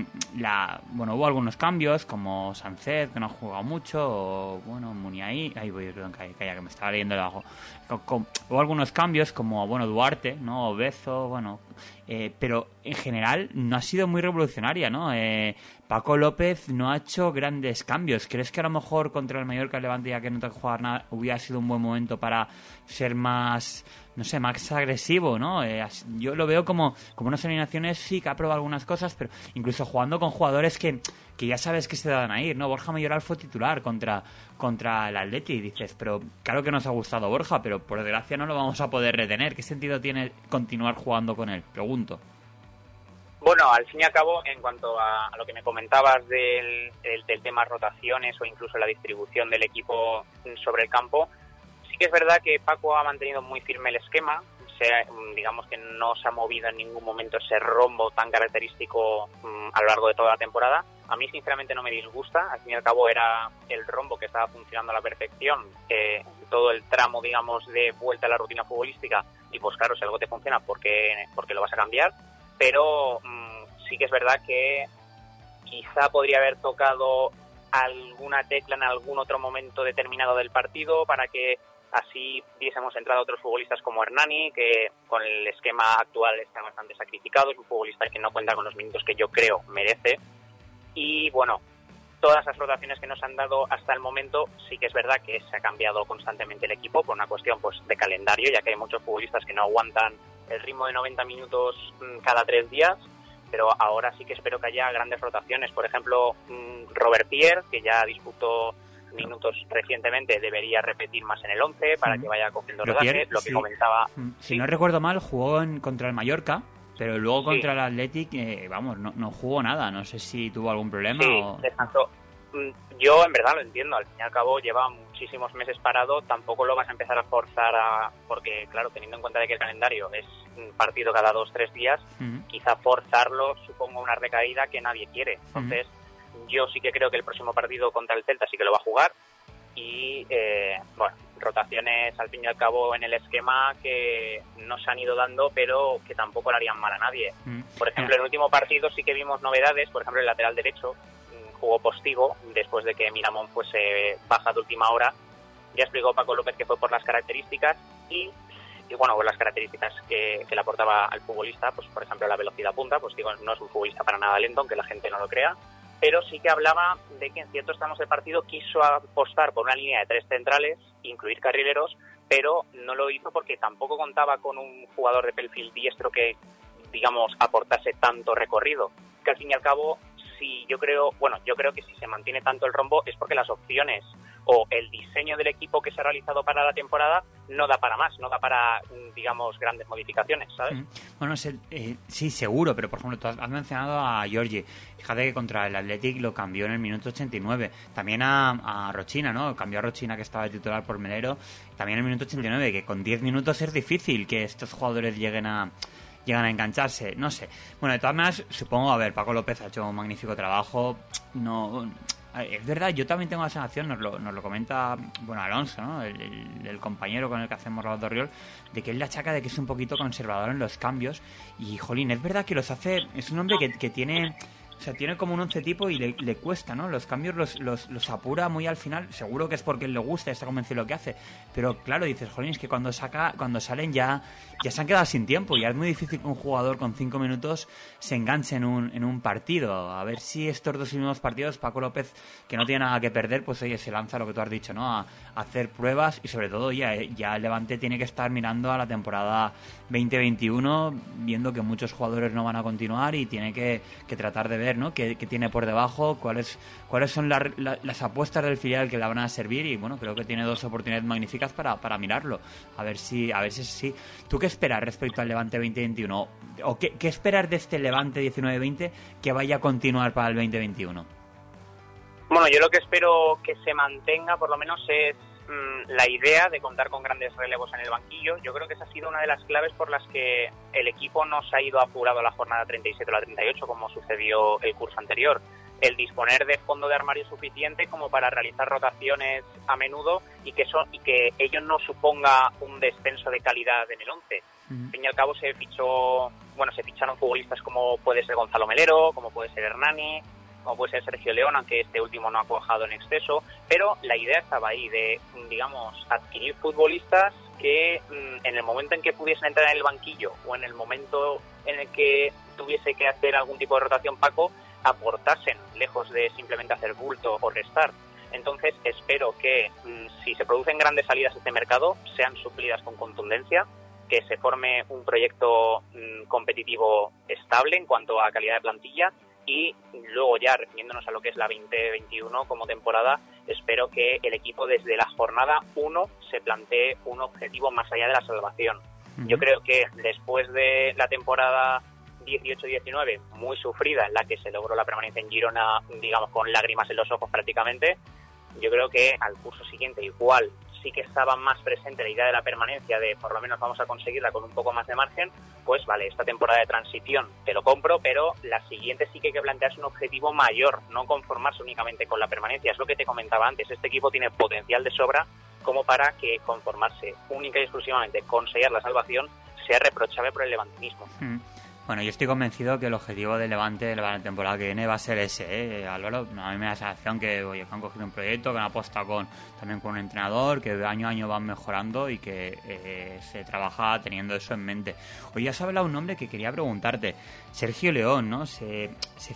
hubo algunos cambios, como Sánchez, que no ha jugado mucho, o, bueno, Muniaí... Perdón, calla, que me estaba leyendo debajo. Hubo algunos cambios, como, bueno, Duarte, ¿no? O Bezo, bueno... pero en general no ha sido muy revolucionaria, ¿no? Paco López no ha hecho grandes cambios. ¿Crees que a lo mejor contra el Mallorca, el Levante, ya que no te que jugar nada, hubiera sido un buen momento para ser más, no sé, más agresivo, ¿no? Yo lo veo como unas alineaciones, sí que ha probado algunas cosas, pero incluso jugando con jugadores que ya sabes que se van a ir, ¿no? Borja Mayoral fue titular contra el Atleti, y dices, pero claro que nos ha gustado Borja, pero por desgracia no lo vamos a poder retener. ¿Qué sentido tiene continuar jugando con él? Pregunto. Bueno, al fin y al cabo, en cuanto a lo que me comentabas del tema rotaciones o incluso la distribución del equipo sobre el campo, sí que es verdad que Paco ha mantenido muy firme el esquema. Digamos que no se ha movido en ningún momento ese rombo tan característico a lo largo de toda la temporada. A mí sinceramente no me disgusta, al fin y al cabo era el rombo que estaba funcionando a la perfección, todo el tramo, digamos, de vuelta a la rutina futbolística, y pues claro, si algo te funciona, porque lo vas a cambiar, pero sí que es verdad que quizá podría haber tocado alguna tecla en algún otro momento determinado del partido para que así hubiésemos entrado a otros futbolistas como Hernani, que con el esquema actual está bastante sacrificado, es un futbolista que no cuenta con los minutos que yo creo merece. Y bueno, todas las rotaciones que nos han dado hasta el momento, sí que es verdad que se ha cambiado constantemente el equipo por una cuestión pues de calendario, ya que hay muchos futbolistas que no aguantan el ritmo de 90 minutos cada 3 días, pero ahora sí que espero que haya grandes rotaciones. Por ejemplo, Robert Pierre, que ya disputó minutos recientemente, debería repetir más en el 11 para que vaya cogiendo rodaje, lo que comentaba. Si no recuerdo mal, jugó contra el Mallorca, pero luego contra el Athletic, no jugó nada. No sé si tuvo algún problema. Sí, exacto. Yo en verdad lo entiendo, al fin y al cabo lleva muchísimos meses parado, tampoco lo vas a empezar a forzar porque claro, teniendo en cuenta de que el calendario es un partido cada 2-3 días, quizá forzarlo suponga una recaída que nadie quiere. Entonces yo sí que creo que el próximo partido contra el Celta sí que lo va a jugar, y bueno, rotaciones al fin y al cabo en el esquema que no se han ido dando, pero que tampoco le harían mal a nadie. Por ejemplo, en el último partido sí que vimos novedades. Por ejemplo, el lateral derecho jugó Postigo después de que Miramón fuese baja de última hora. Ya explicó Paco López que fue por las características y bueno, por las características que le aportaba al futbolista, pues por ejemplo la velocidad punta. Pues digo, no es un futbolista para nada lento, aunque la gente no lo crea, pero sí que hablaba de que en ciertos tramos del partido quiso apostar por una línea de 3 centrales, incluir carrileros, pero no lo hizo porque tampoco contaba con un jugador de perfil diestro que, digamos, aportase tanto recorrido, que al fin y al cabo, yo creo que si se mantiene tanto el rombo es porque las opciones o el diseño del equipo que se ha realizado para la temporada no da para más, no da para, digamos, grandes modificaciones, ¿sabes? Bueno, sí, seguro, pero por ejemplo, tú has mencionado a Giorgi. Fíjate que contra el Athletic lo cambió en el minuto 89. También a Rochina, ¿no? Cambió a Rochina, que estaba de titular por Melero, también en el minuto 89, que con 10 minutos es difícil que estos jugadores lleguen a engancharse, no sé. Bueno, de todas maneras, supongo, a ver, Paco López ha hecho un magnífico trabajo. No, es verdad, yo también tengo la sensación, nos lo comenta, bueno, Alonso, ¿no? El compañero con el que hacemos Rabat Riol, de que él le achaca de que es un poquito conservador en los cambios. Y, jolín, es verdad que los hace, es un hombre que tiene... O sea, tiene como un 11 tipo y le cuesta, ¿no? Los cambios los apura muy al final. Seguro que es porque él le gusta, está convencido de lo que hace. Pero claro, dices, jolín, es que cuando salen ya se han quedado sin tiempo. Ya es muy difícil que un jugador con 5 minutos se enganche en un partido. A ver si estos 2 últimos partidos, Paco López, que no tiene nada que perder, pues oye, se lanza lo que tú has dicho, ¿no? A hacer pruebas y sobre todo ya el Levante tiene que estar mirando a la temporada 2021, viendo que muchos jugadores no van a continuar y tiene que tratar de ver, ¿no? ¿Qué tiene por debajo? ¿Cuáles son las apuestas del filial que la van a servir? Y bueno, creo que tiene 2 oportunidades magníficas para mirarlo. A ver si sí. ¿Tú qué esperas respecto al Levante 2021? ¿O qué esperas de este Levante 19-20 que vaya a continuar para el 2021? Bueno, yo lo que espero que se mantenga, por lo menos, es la idea de contar con grandes relevos en el banquillo. Yo creo que esa ha sido una de las claves por las que el equipo no se ha ido apurado a la jornada 37 o la 38, como sucedió el curso anterior. El disponer de fondo de armario suficiente como para realizar rotaciones a menudo y que ello no suponga un descenso de calidad en el 11. Al fin y al cabo se ficharon futbolistas como puede ser Gonzalo Melero, como puede ser Hernani, como puede ser Sergio León, aunque este último no ha cuajado en exceso, pero la idea estaba ahí de, digamos, adquirir futbolistas que en el momento en que pudiesen entrar en el banquillo o en el momento en el que tuviese que hacer algún tipo de rotación, Paco, aportasen, lejos de simplemente hacer bulto o restar. Entonces espero que si se producen grandes salidas a este mercado, sean suplidas con contundencia, que se forme un proyecto competitivo estable en cuanto a calidad de plantilla. Y luego ya, refiriéndonos a lo que es la 2021 como temporada, espero que el equipo desde la jornada 1 se plantee un objetivo más allá de la salvación. Yo creo que después de la temporada 18-19, muy sufrida, en la que se logró la permanencia en Girona, digamos, con lágrimas en los ojos prácticamente, yo creo que al curso siguiente igual sí que estaba más presente la idea de la permanencia, de por lo menos vamos a conseguirla con un poco más de margen. Pues vale, esta temporada de transición te lo compro, pero la siguiente sí que hay que plantearse un objetivo mayor, no conformarse únicamente con la permanencia. Es lo que te comentaba antes, este equipo tiene potencial de sobra como para que conformarse única y exclusivamente con sellar la salvación sea reprochable por el levantinismo. Bueno, yo estoy convencido que el objetivo del Levante de la temporada que viene va a ser ese, Álvaro. A mí me da la sensación que han cogido un proyecto, que han apostado también con un entrenador, que de año a año van mejorando y que se trabaja teniendo eso en mente. Hoy has hablado un nombre que quería preguntarte. Sergio León, ¿no? Se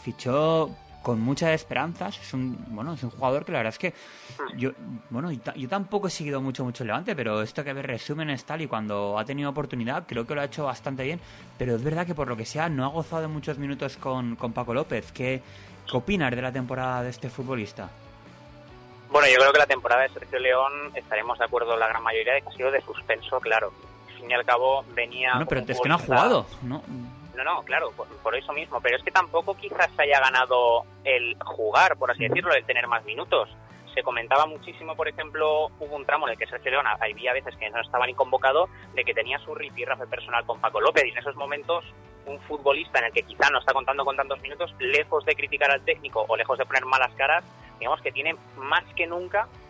fichó con muchas esperanzas. Es un jugador que la verdad es que yo tampoco he seguido mucho el Levante, pero esto que ves resúmenes tal, y cuando ha tenido oportunidad creo que lo ha hecho bastante bien, pero es verdad que por lo que sea no ha gozado de muchos minutos con Paco López. ¿Qué opinas de la temporada de este futbolista? Bueno, yo creo que la temporada de Sergio León estaremos de acuerdo la gran mayoría de que ha sido de suspenso, claro. Al fin y al cabo venía... Bueno, pero es que no ha jugado, ¿no? No, claro, por eso mismo. Pero es que tampoco quizás se haya ganado el jugar, por así decirlo, el tener más minutos. Se comentaba muchísimo, por ejemplo, hubo un tramo en el que Sergio León, había veces que no estaba ni convocado, de que tenía su rifirrafe personal con Paco López, y en esos momentos un futbolista en el que quizá no está contando con tantos minutos, lejos de criticar al técnico o lejos de poner malas caras, digamos que tiene más que nunca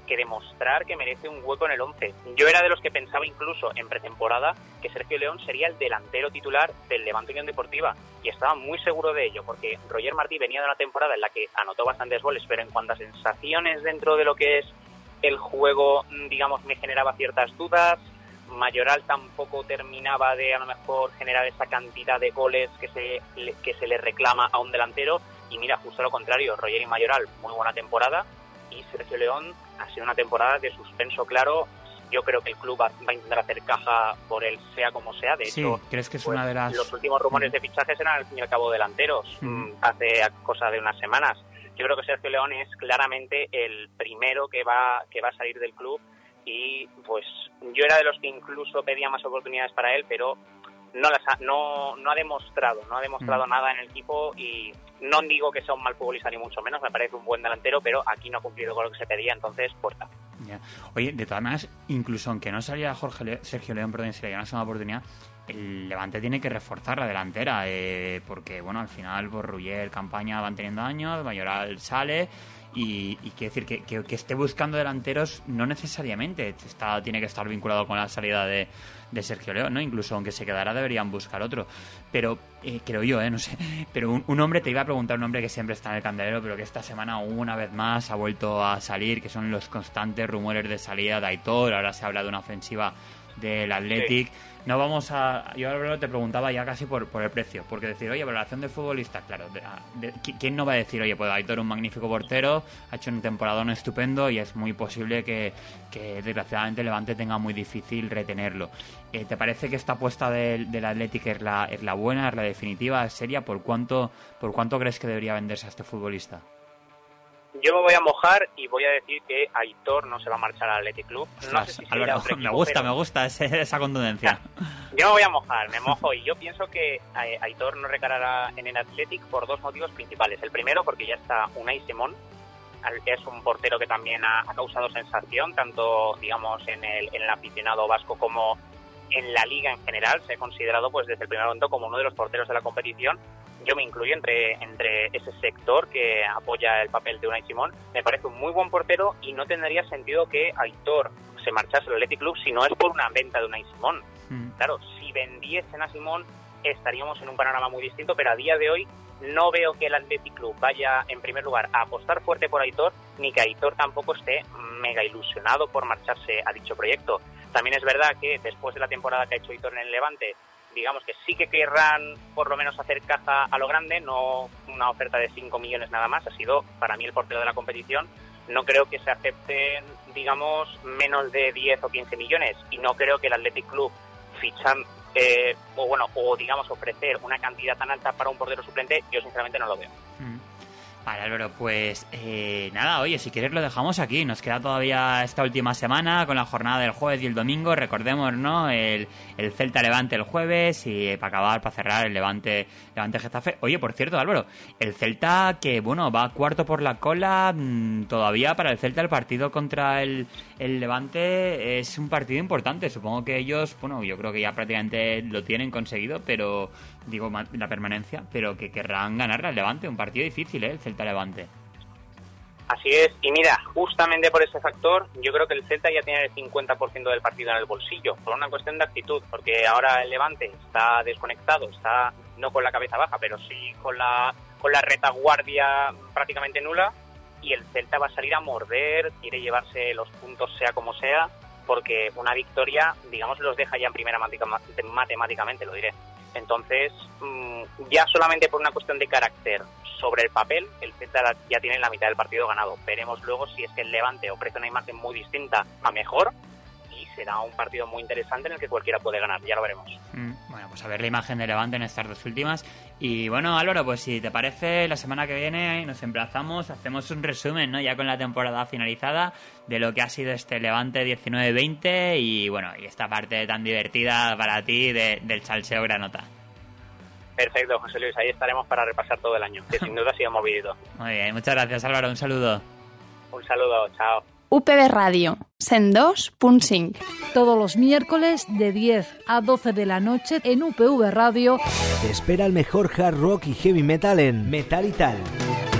que demostrar que merece un hueco en el 11. Yo era de los que pensaba incluso en pretemporada que Sergio León sería el delantero titular del Levante Unión Deportiva, y estaba muy seguro de ello, porque Roger Martí venía de una temporada en la que anotó bastantes goles, pero en cuanto a sensaciones dentro de lo que es el juego, digamos, me generaba ciertas dudas. Mayoral tampoco terminaba de a lo mejor generar esa cantidad de goles que se le reclama a un delantero, y mira, justo lo contrario, Roger y Mayoral, muy buena temporada, y Sergio León ha sido una temporada de suspenso claro. Yo creo que el club va a intentar hacer caja por él, sea como sea. De hecho, ¿crees que es una de las... los últimos rumores de fichajes eran al fin y al cabo delanteros, hace cosa de unas semanas. Yo creo que Sergio León es claramente el primero que va a salir del club, y pues yo era de los que incluso pedía más oportunidades para él, pero no ha demostrado nada en el equipo, y no digo que sea un mal futbolista ni mucho menos, me parece un buen delantero, pero aquí no ha cumplido con lo que se pedía, entonces puerta. Yeah. Oye, de todas maneras, incluso aunque no saliera Sergio León, si le dieran una oportunidad, el Levante tiene que reforzar la delantera, porque bueno, al final por Ruller, Campaña van teniendo años, Mayoral sale, y quiere decir que esté buscando delanteros no necesariamente tiene que estar vinculado con la salida de Sergio León, ¿no? Incluso aunque se quedara deberían buscar otro, pero creo yo, no sé, pero un hombre, te iba a preguntar, un hombre que siempre está en el candelero, pero que esta semana una vez más ha vuelto a salir, que son los constantes rumores de salida de Aitor. Ahora se habla de una ofensiva del Athletic. Sí. No vamos a... Yo ahora te preguntaba ya casi por el precio, porque decir, oye, valoración de futbolista, claro, ¿quién no va a decir, oye, pues Aitor, un magnífico portero, ha hecho un temporadón estupendo y es muy posible que desgraciadamente Levante tenga muy difícil retenerlo? ¿Te parece que esta apuesta del Athletic es la buena, es la definitiva, es seria? ¿Por cuánto crees que debería venderse a este futbolista? Yo me voy a mojar y voy a decir que Aitor no se va a marchar al Athletic Club. No sé si Álvaro, me gusta esa contundencia. Yo me voy a mojar, me mojo, y yo pienso que Aitor no recalará en el Athletic por dos motivos principales. El primero, porque ya está Unai Simón, que es un portero que también ha causado sensación, tanto digamos en el aficionado vasco como en la liga en general. Se ha considerado pues desde el primer momento como uno de los porteros de la competición. Yo me incluyo entre ese sector que apoya el papel de Unai Simón. Me parece un muy buen portero y no tendría sentido que Aitor se marchase al Athletic Club si no es por una venta de Unai Simón. Claro, si vendiesen a Simón estaríamos en un panorama muy distinto, pero a día de hoy no veo que el Athletic Club vaya en primer lugar a apostar fuerte por Aitor, ni que Aitor tampoco esté mega ilusionado por marcharse a dicho proyecto. También es verdad que después de la temporada que ha hecho Aitor en el Levante, digamos que sí que querrán por lo menos hacer caza a lo grande, no una oferta de 5 millones nada más. Ha sido para mí el portero de la competición. No creo que se acepten, digamos, menos de 10 o 15 millones, y no creo que el Athletic Club fichan o digamos ofrecer una cantidad tan alta para un portero suplente. Yo sinceramente no lo veo. Vale, Álvaro, pues nada, oye, si quieres lo dejamos aquí. Nos queda todavía esta última semana con la jornada del jueves y el domingo. Recordemos, ¿no? El Celta Levante el jueves, y para cerrar el Levante Getafe. Oye, por cierto, Álvaro, el Celta que, bueno, va cuarto por la cola. Todavía para el Celta el partido contra el Levante es un partido importante. Supongo que ellos, bueno, yo creo que ya prácticamente lo tienen conseguido, pero digo, la permanencia, pero que querrán ganarle al Levante. Un partido difícil, el Celta Levante. Así es, y mira, justamente por ese factor, yo creo que el Celta ya tiene el 50% del partido en el bolsillo, por una cuestión de actitud, porque ahora el Levante está desconectado, está no con la cabeza baja, pero sí con la retaguardia prácticamente nula, y el Celta va a salir a morder, quiere llevarse los puntos sea como sea, porque una victoria, digamos, los deja ya en primera matemáticamente, lo diré. Entonces, ya solamente por una cuestión de carácter sobre el papel, el Celta ya tiene la mitad del partido ganado. Veremos luego si es que el Levante ofrece una imagen muy distinta a mejor, y será un partido muy interesante en el que cualquiera puede ganar, ya lo veremos. Bueno, pues a ver la imagen de Levante en estas dos últimas. Y bueno, Álvaro, pues si te parece, la semana que viene nos emplazamos, hacemos un resumen, ¿no? Ya con la temporada finalizada, de lo que ha sido este Levante 19-20 y bueno, y esta parte tan divertida para ti del salseo granota. Perfecto, José Luis, ahí estaremos para repasar todo el año, que sin duda ha sido movidito. Muy bien, muchas gracias, Álvaro, un saludo. Un saludo, chao. UPV Radio, 102.5. Todos los miércoles de 10 a 12 de la noche en UPV Radio. Te espera el mejor hard rock y heavy metal en Metal y Tal.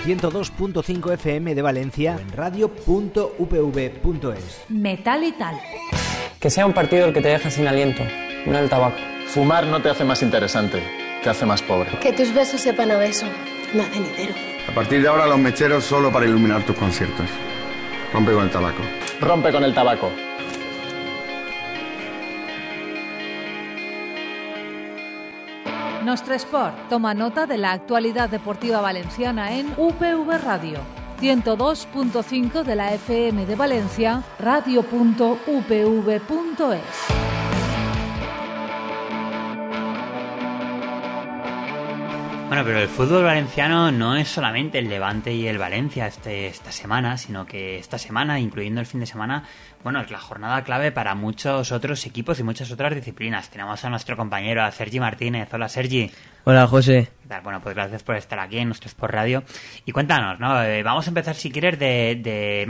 102.5 FM de Valencia o en radio.upv.es. Metal y Tal. Que sea un partido el que te deja sin aliento, no el tabaco. Fumar no te hace más interesante, te hace más pobre. Que tus besos sepan a beso, no a cenitero. A partir de ahora los mecheros solo para iluminar tus conciertos. Rompe con el tabaco. Rompe con el tabaco. Nostre Sport toma nota de la actualidad deportiva valenciana en UPV Radio. 102.5 de la FM de Valencia, radio.upv.es. Bueno, pero el fútbol valenciano no es solamente el Levante y el Valencia esta semana, sino que esta semana, incluyendo el fin de semana, bueno, es la jornada clave para muchos otros equipos y muchas otras disciplinas. Tenemos a nuestro compañero, a Sergi Martínez. Hola, Sergi. Hola, José. ¿Qué tal? Bueno, pues gracias por estar aquí en nuestro Sport Radio. Y cuéntanos, ¿no? Vamos a empezar, si quieres, de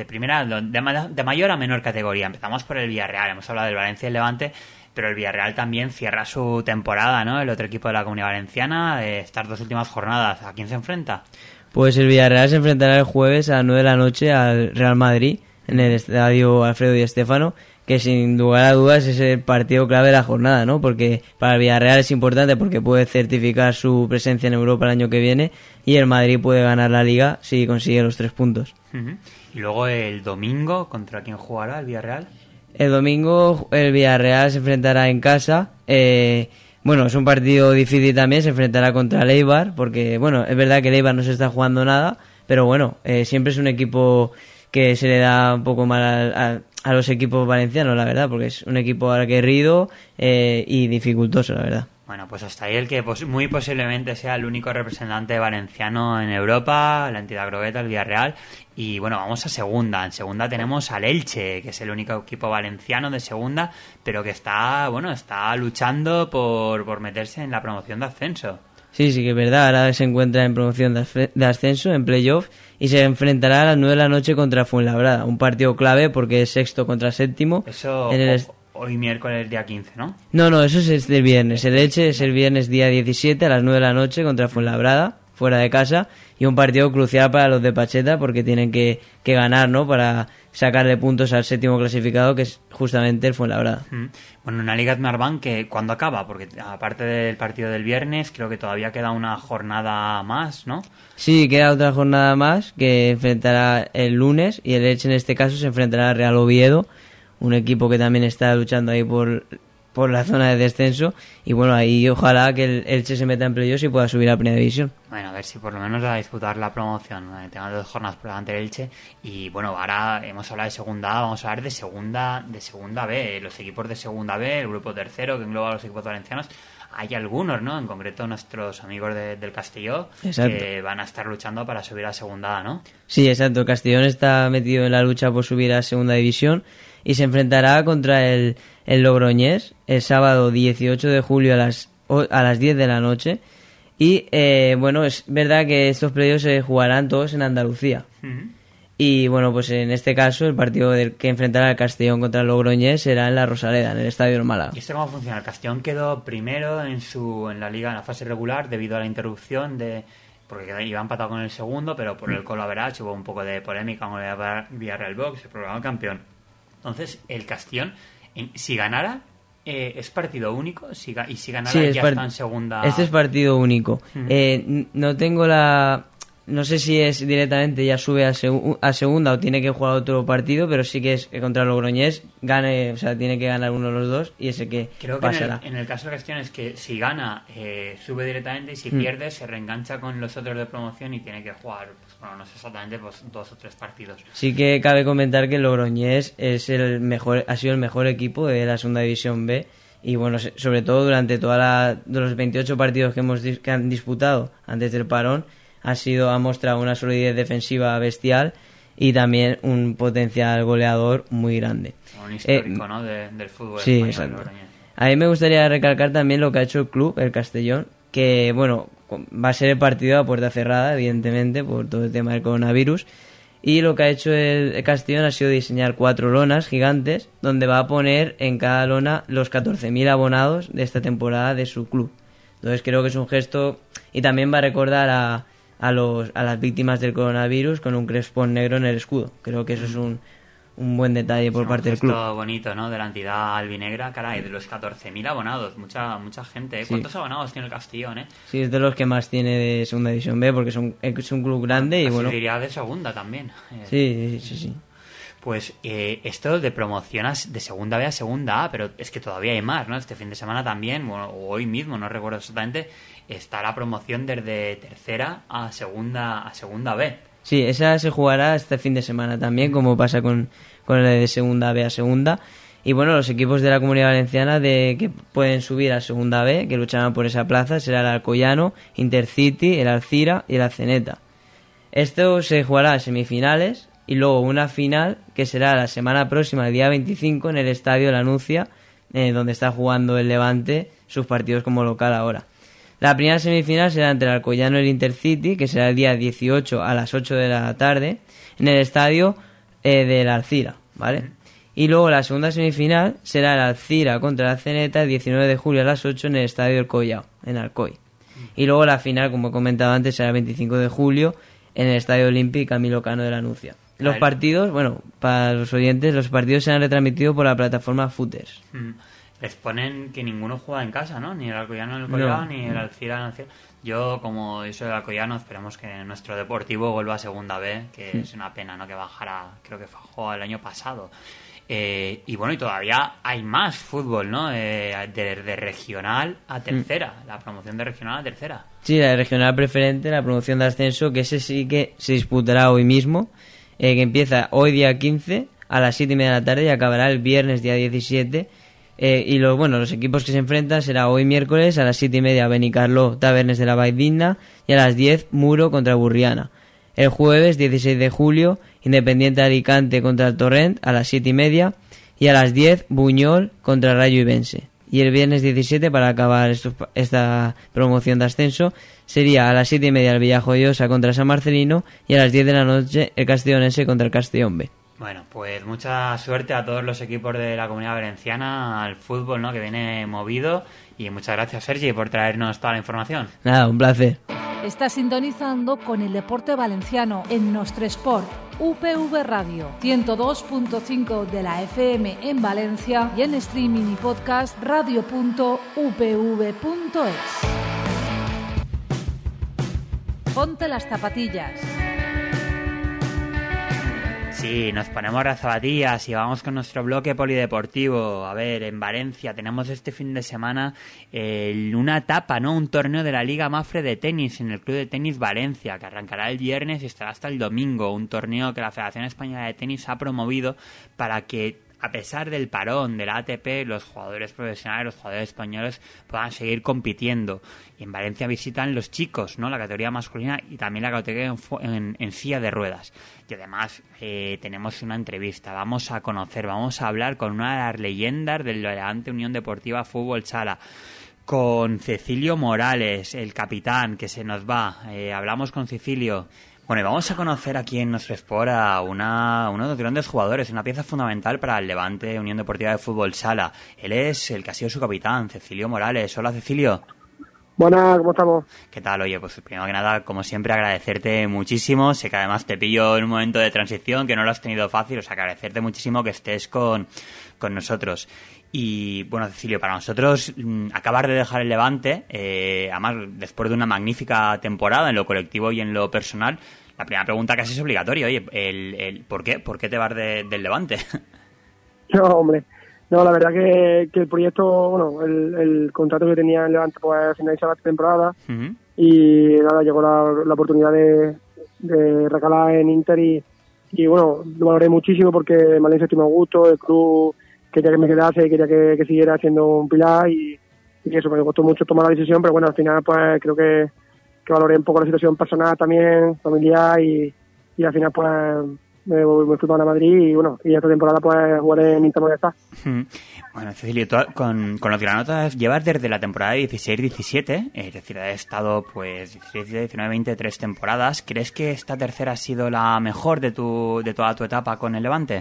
mayor a menor categoría. Empezamos por el Villarreal. Hemos hablado del Valencia y el Levante, pero el Villarreal también cierra su temporada, ¿no? El otro equipo de la Comunidad Valenciana, estas dos últimas jornadas. ¿A quién se enfrenta? Pues el Villarreal se enfrentará el jueves a las 9 de la noche al Real Madrid en el estadio Alfredo Di Stéfano, que sin lugar a dudas es el partido clave de la jornada, ¿no? Porque para el Villarreal es importante porque puede certificar su presencia en Europa el año que viene y el Madrid puede ganar la Liga si consigue los 3 puntos. Uh-huh. Y luego el domingo, ¿contra quién jugará el Villarreal? El domingo el Villarreal se enfrentará en casa. Bueno, es un partido difícil también, se enfrentará contra el Eibar, porque, bueno, es verdad que el Eibar no se está jugando nada, pero bueno, siempre es un equipo que se le da un poco mal a los equipos valencianos, la verdad, porque es un equipo aguerrido y dificultoso, la verdad. Bueno, pues hasta ahí el que muy posiblemente sea el único representante valenciano en Europa, la entidad grogueta, el Villarreal. Y bueno, vamos a segunda. En segunda tenemos al Elche, que es el único equipo valenciano de segunda, pero que está luchando por meterse en la promoción de ascenso. Sí, que es verdad. Ahora se encuentra en promoción de ascenso, en playoff, y se enfrentará a las 9 de la noche contra Fuenlabrada. Un partido clave porque es sexto contra séptimo. Eso hoy miércoles día 15, ¿no? No, eso es el viernes. El Elche es el viernes día 17 a las 9 de la noche contra Fuenlabrada, fuera de casa, y un partido crucial para los de Pacheta porque tienen que ganar, ¿no? Para sacarle puntos al séptimo clasificado, que es justamente el Fuenlabrada. Bueno, una Liga Smartbank que ¿cuándo acaba? Porque aparte del partido del viernes, creo que todavía queda una jornada más, ¿no? Sí, queda otra jornada más que enfrentará el lunes, y el Elche en este caso se enfrentará al Real Oviedo, un equipo que también está luchando ahí por la zona de descenso, y bueno, ahí ojalá que el Elche se meta en playoffs y pueda subir a Primera División. Bueno, a ver si por lo menos va a disputar la promoción. Tengan 2 jornadas por delante del Elche. Y bueno, ahora hemos hablado de segunda A, vamos a hablar de segunda B. Los equipos de segunda B, el grupo tercero que engloba a los equipos valencianos. Hay algunos, ¿no? En concreto nuestros amigos del Castelló, exacto, que van a estar luchando para subir a segunda A, ¿no? Sí, exacto. El Castellón está metido en la lucha por subir a segunda división y se enfrentará contra el Logroñés el sábado 18 de julio a las 10 de la noche. Y bueno, es verdad que estos playoffs se jugarán todos en Andalucía. Uh-huh. Y bueno, pues en este caso el partido que enfrentará el Castellón contra el Logroñés será en la Rosaleda, en el Estadio Málaga. ¿Y esto cómo funciona? El Castellón quedó primero en la liga, en la fase regular, debido a la interrupción porque iba empatado con el segundo, pero por el gol average hubo un poco de polémica con el Villarreal Box, se proclamó campeón. Entonces, el Castellón, si ganara, ¿es partido único? Si ganara, sí, ya está en segunda. Este es partido único. Uh-huh. No tengo no sé si es directamente ya sube a segunda o tiene que jugar otro partido, pero sí que es contra el Logroñés tiene que ganar uno de los dos y ese que creo pasará. Que en el caso de Castellón es que si gana sube directamente, y si pierde se reengancha con los otros de promoción y tiene que jugar, no sé exactamente, 2 o 3 partidos. Sí que cabe comentar que el Logroñés ha sido el mejor equipo de la segunda división B. Y bueno, sobre todo durante de los 28 partidos que han disputado antes del parón, ha mostrado una solidez defensiva bestial y también un potencial goleador muy grande. Un histórico, ¿no? del fútbol sí, español. Exacto. A mí me gustaría recalcar también lo que ha hecho el club, el Castellón, que bueno, va a ser el partido a puerta cerrada, evidentemente, por todo el tema del coronavirus. Y lo que ha hecho el Castellón ha sido diseñar 4 lonas gigantes, donde va a poner en cada lona los 14.000 abonados de esta temporada de su club. Entonces creo que es un gesto, y también va a recordar a las víctimas del coronavirus con un crespón negro en el escudo. Creo que eso es un buen detalle por parte del club. Un gesto bonito, ¿no? De la entidad albinegra, caray, de los 14.000 abonados, mucha gente. Sí. ¿Cuántos abonados tiene el Castellón, Sí, es de los que más tiene de segunda división B, porque es un club grande y bueno. diría de segunda también. Sí. Pues esto de promociones de segunda B a segunda A, pero es que todavía hay más, ¿no? Este fin de semana también, bueno, o hoy mismo, no recuerdo exactamente, está la promoción desde tercera a segunda B. Sí, esa se jugará este fin de semana también, como pasa con el de segunda B a segunda. Y bueno, los equipos de la Comunidad Valenciana que pueden subir a segunda B, que lucharán por esa plaza, será el Alcoyano, Intercity, el Alcira y el Azeneta. Esto se jugará a semifinales y luego una final que será la semana próxima, el día 25, en el Estadio La Nucia, donde está jugando el Levante sus partidos como local ahora. La primera semifinal será entre el Alcoyano y el Intercity, que será el día 18 a las 8 de la tarde, en el estadio del Alcira, ¿vale? Y luego la segunda semifinal será el Alcira contra la Zeneta el 19 de julio a las 8 en el estadio El Collao, en Alcoy. Y luego la final, como he comentado antes, será el 25 de julio en el estadio Olímpico Camilo Cano de la Nucia. Los partidos, bueno, para los oyentes, los partidos serán retransmitidos por la plataforma Footers. Les ponen que ninguno juega en casa, ¿no? Ni el Alcoyano en el Collao, No. ni el Alcira en el Alcira. Yo, como soy del Alcoyano, esperemos que nuestro Deportivo vuelva a segunda B, que es una pena, ¿no? Que bajara, creo que bajó el año pasado. Y bueno, y todavía hay más fútbol, ¿no? De regional a tercera, la promoción de regional a tercera. Sí, la regional preferente, la promoción de ascenso, que ese sí que se disputará hoy mismo, que empieza hoy día 15 a las 7:30 de la tarde y acabará el viernes día 17. Y los equipos que se enfrentan será hoy miércoles a las 7:30 Benicarló, Tabernes de la Valldigna y a las 10 Muro contra Burriana. El jueves 16 de julio Independiente de Alicante contra el Torrent a las 7:30 y a las 10 Buñol contra Rayo Ibense. Y el viernes 17, para acabar esta promoción de ascenso, sería a las 7:30 el Villajoyosa contra San Marcelino y a las 10 de la noche el Castellonense contra el Castellón B. Bueno, pues mucha suerte a todos los equipos de la Comunidad Valenciana, al fútbol, ¿no? Que viene movido. Y muchas gracias, Sergi, por traernos toda la información. Nada, un placer. Está sintonizando con el deporte valenciano en Nostre Sport, UPV Radio, 102.5 de la FM en Valencia y en streaming y podcast radio.upv.es. Ponte las zapatillas. Sí, nos ponemos las zapatillas y vamos con nuestro bloque polideportivo. A ver, en Valencia tenemos este fin de semana una etapa, ¿no? Un torneo de la Liga Mafre de tenis en el Club de Tenis Valencia, que arrancará el viernes y estará hasta el domingo. Un torneo que la Federación Española de Tenis ha promovido para que, a pesar del parón de la ATP, los jugadores profesionales, los jugadores españoles puedan seguir compitiendo. Y en Valencia visitan los chicos, ¿no? La categoría masculina y también la categoría en silla de ruedas. Y además tenemos una entrevista. Vamos a hablar con una de las leyendas del Levante Unión Deportiva Fútbol Sala, con Cecilio Morales, el capitán, que se nos va. Hablamos con Cecilio. Bueno, y vamos a conocer aquí en nuestro Sport a uno de los grandes jugadores, una pieza fundamental para el Levante Unión Deportiva de Fútbol Sala. Él es el que ha sido su capitán, Cecilio Morales. Hola, Cecilio. Buenas, ¿cómo estamos? ¿Qué tal? Oye, pues primero que nada, como siempre, agradecerte muchísimo. Sé que además te pillo en un momento de transición, que no lo has tenido fácil, o sea, agradecerte muchísimo que estés con nosotros. Y bueno, Cecilio, para nosotros acabar de dejar el Levante, además después de una magnífica temporada en lo colectivo y en lo personal, la primera pregunta casi es obligatoria. Oye, ¿por qué te vas del Levante? No, hombre, no, la verdad que el proyecto, bueno, el contrato que tenía en Levante pues finalizaba esta temporada. Uh-huh. Y nada, llegó la oportunidad de recalar en Inter y bueno, lo valoré muchísimo porque me había sentido a gusto, el club quería que me quedase, quería que siguiera siendo un pilar y eso me costó mucho tomar la decisión, pero bueno, al final pues creo que valoré un poco la situación personal también, familiar y al final pues me fui para Madrid y bueno, y esta temporada pues jugaré en Inter Movistar. Bueno, Cecilio, con los granotas llevas desde la temporada 16-17, es decir, has estado pues 17, 19, 20, 3 temporadas. ¿Crees que esta tercera ha sido la mejor de toda tu etapa con el Levante?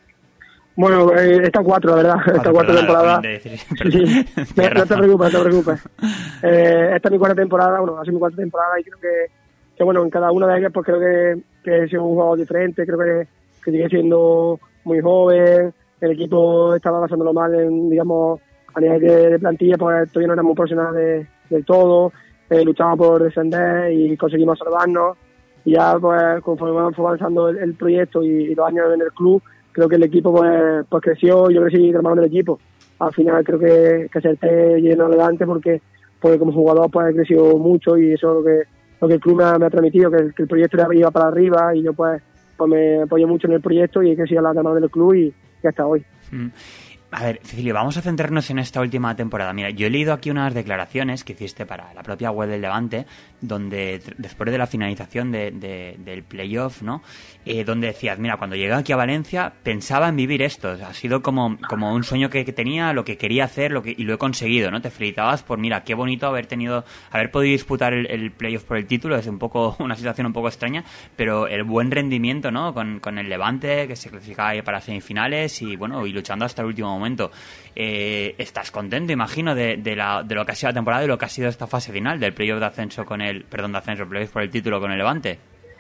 Bueno, esta 4, la verdad, esta 4 temporada. Sí, no te preocupes. Esta es mi 4ª temporada, bueno, ha sido mi 4ª temporada y creo bueno, en cada una de ellas pues creo que he sido un jugador diferente, creo que sigue siendo muy joven, el equipo estaba pasándolo mal digamos, a nivel de plantilla, pues todavía no éramos profesionales del todo, luchamos por descender y conseguimos salvarnos, y ya pues conforme fue avanzando el proyecto y los años en el club, creo que el equipo pues creció, y yo crecí de la mano del equipo. Al final creo que acerté lleno adelante porque como jugador pues he crecido mucho, y eso es lo que el club me ha transmitido, que el proyecto iba para arriba, y yo pues me apoyé mucho en el proyecto y he crecido a la mano del club y hasta hoy. A ver, Cecilio, vamos a centrarnos en esta última temporada. Mira, yo he leído aquí unas declaraciones que hiciste para la propia web del Levante, donde después de la finalización del playoff, ¿no? Donde decías, mira, cuando llegué aquí a Valencia pensaba en vivir esto. Ha sido como un sueño que tenía, lo que quería hacer, y lo he conseguido, ¿no? Te felicitabas por, mira, qué bonito haber podido disputar el playoff por el título. Es un poco una situación un poco extraña, pero el buen rendimiento, ¿no? Con el Levante, que se clasificaba ahí para semifinales y, bueno, y luchando hasta el último momento. Estás contento, imagino, de lo que ha sido la temporada y lo que ha sido esta fase final del playoff de ascenso playoff por el título con el Levante.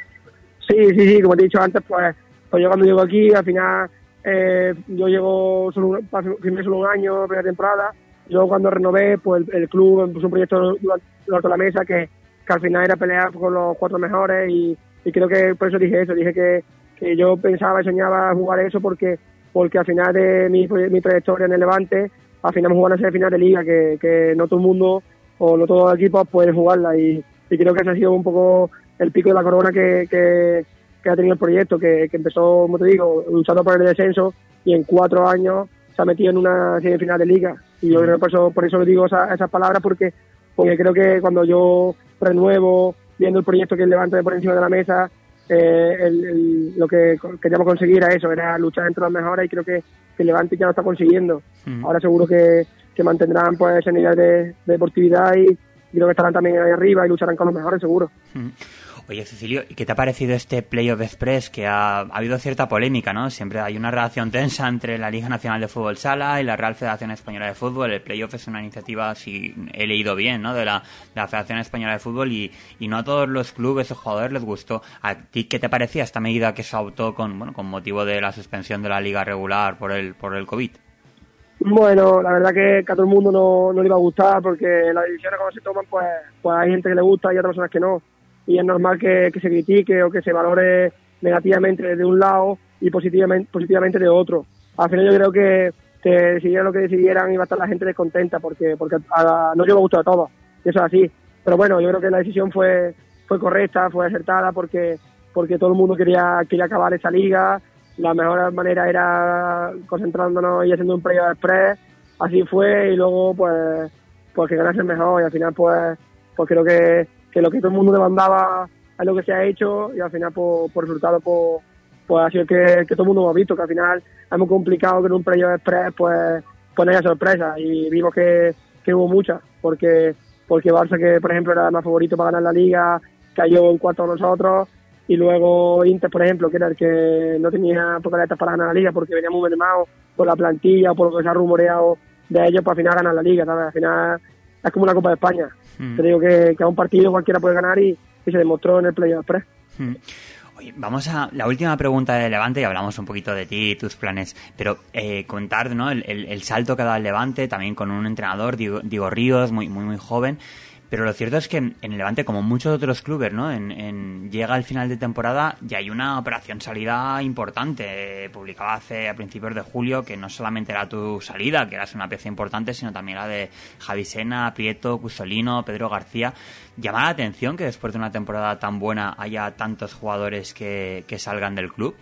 Sí, como te he dicho antes, pues yo cuando llego aquí, al final yo llego firmé solo un año, primera temporada. Yo cuando renové, pues el club puso un proyecto durante la mesa que al final era pelear con los 4 mejores, y creo que por eso dije que yo pensaba y soñaba jugar eso porque al final de mi trayectoria en el Levante, al final me jugaron a semifinal de liga, que no todo el mundo o no todos los equipos pueden jugarla, y creo que ese ha sido un poco el pico de la corona que ha tenido el proyecto, que empezó, como te digo, luchando por el descenso, y en 4 años se ha metido en una semifinal de liga, y yo creo que por eso le digo esas palabras, porque creo que cuando yo renuevo, viendo el proyecto que el Levante de por encima de la mesa, lo que queríamos conseguir era luchar entre los mejores, y creo que el Levante ya lo está consiguiendo. Ahora seguro que mantendrán pues ese nivel de deportividad, y creo que estarán también ahí arriba y lucharán con los mejores, seguro. Oye, Cecilio, ¿y qué te ha parecido este Playoff Express? Que ha habido cierta polémica, ¿no? Siempre hay una relación tensa entre la Liga Nacional de Fútbol Sala y la Real Federación Española de Fútbol. El Playoff es una iniciativa, si he leído bien, ¿no?, de la Federación Española de Fútbol, y no a todos los clubes o jugadores les gustó. ¿A ti qué te parecía esta medida que se adoptó con motivo de la suspensión de la Liga regular por el COVID? Bueno, la verdad que a todo el mundo no le iba a gustar, porque las decisiones cuando se toman, pues hay gente que le gusta y otras personas que no. Y es normal que se critique o que se valore negativamente de un lado y positivamente de otro. Al final yo creo que decidieran lo que decidieran, iba a estar la gente descontenta, porque no llegó a gusto a todos, y eso es así. Pero bueno, yo creo que la decisión fue correcta, fue acertada, porque todo el mundo quería acabar esa liga. La mejor manera era concentrándonos y haciendo un playoff express. Así fue, y luego pues que ganase el mejor, y al final pues creo que lo que todo el mundo demandaba es lo que se ha hecho, y al final por resultado pues ha sido que todo el mundo hemos visto, que al final es muy complicado que en un playoff express pues no haya sorpresa, y vimos que hubo muchas, porque Barça, que por ejemplo era el más favorito para ganar la liga, cayó en cuarto a nosotros, y luego Inter, por ejemplo, que era el que no tenía papeletas para ganar la liga porque venía muy mermado por la plantilla, por lo que se ha rumoreado de ellos, para al final ganar la liga, ¿sabes? Al final es como una Copa de España. Te digo que a un partido cualquiera puede ganar, y se demostró en el Playoff Express. Oye, vamos a la última pregunta de Levante, y hablamos un poquito de ti y tus planes, pero contar, ¿no?, el salto que ha dado el Levante, también con un entrenador, Diego Ríos, muy joven. Pero lo cierto es que en el Levante, como muchos otros clubes, ¿no?, llega al final de temporada y hay una operación salida importante. Publicaba a principios de julio que no solamente era tu salida, que eras una pieza importante, sino también la de Javi Sena, Prieto, Cusolino, Pedro García. ¿Llama la atención que después de una temporada tan buena haya tantos jugadores que salgan del club?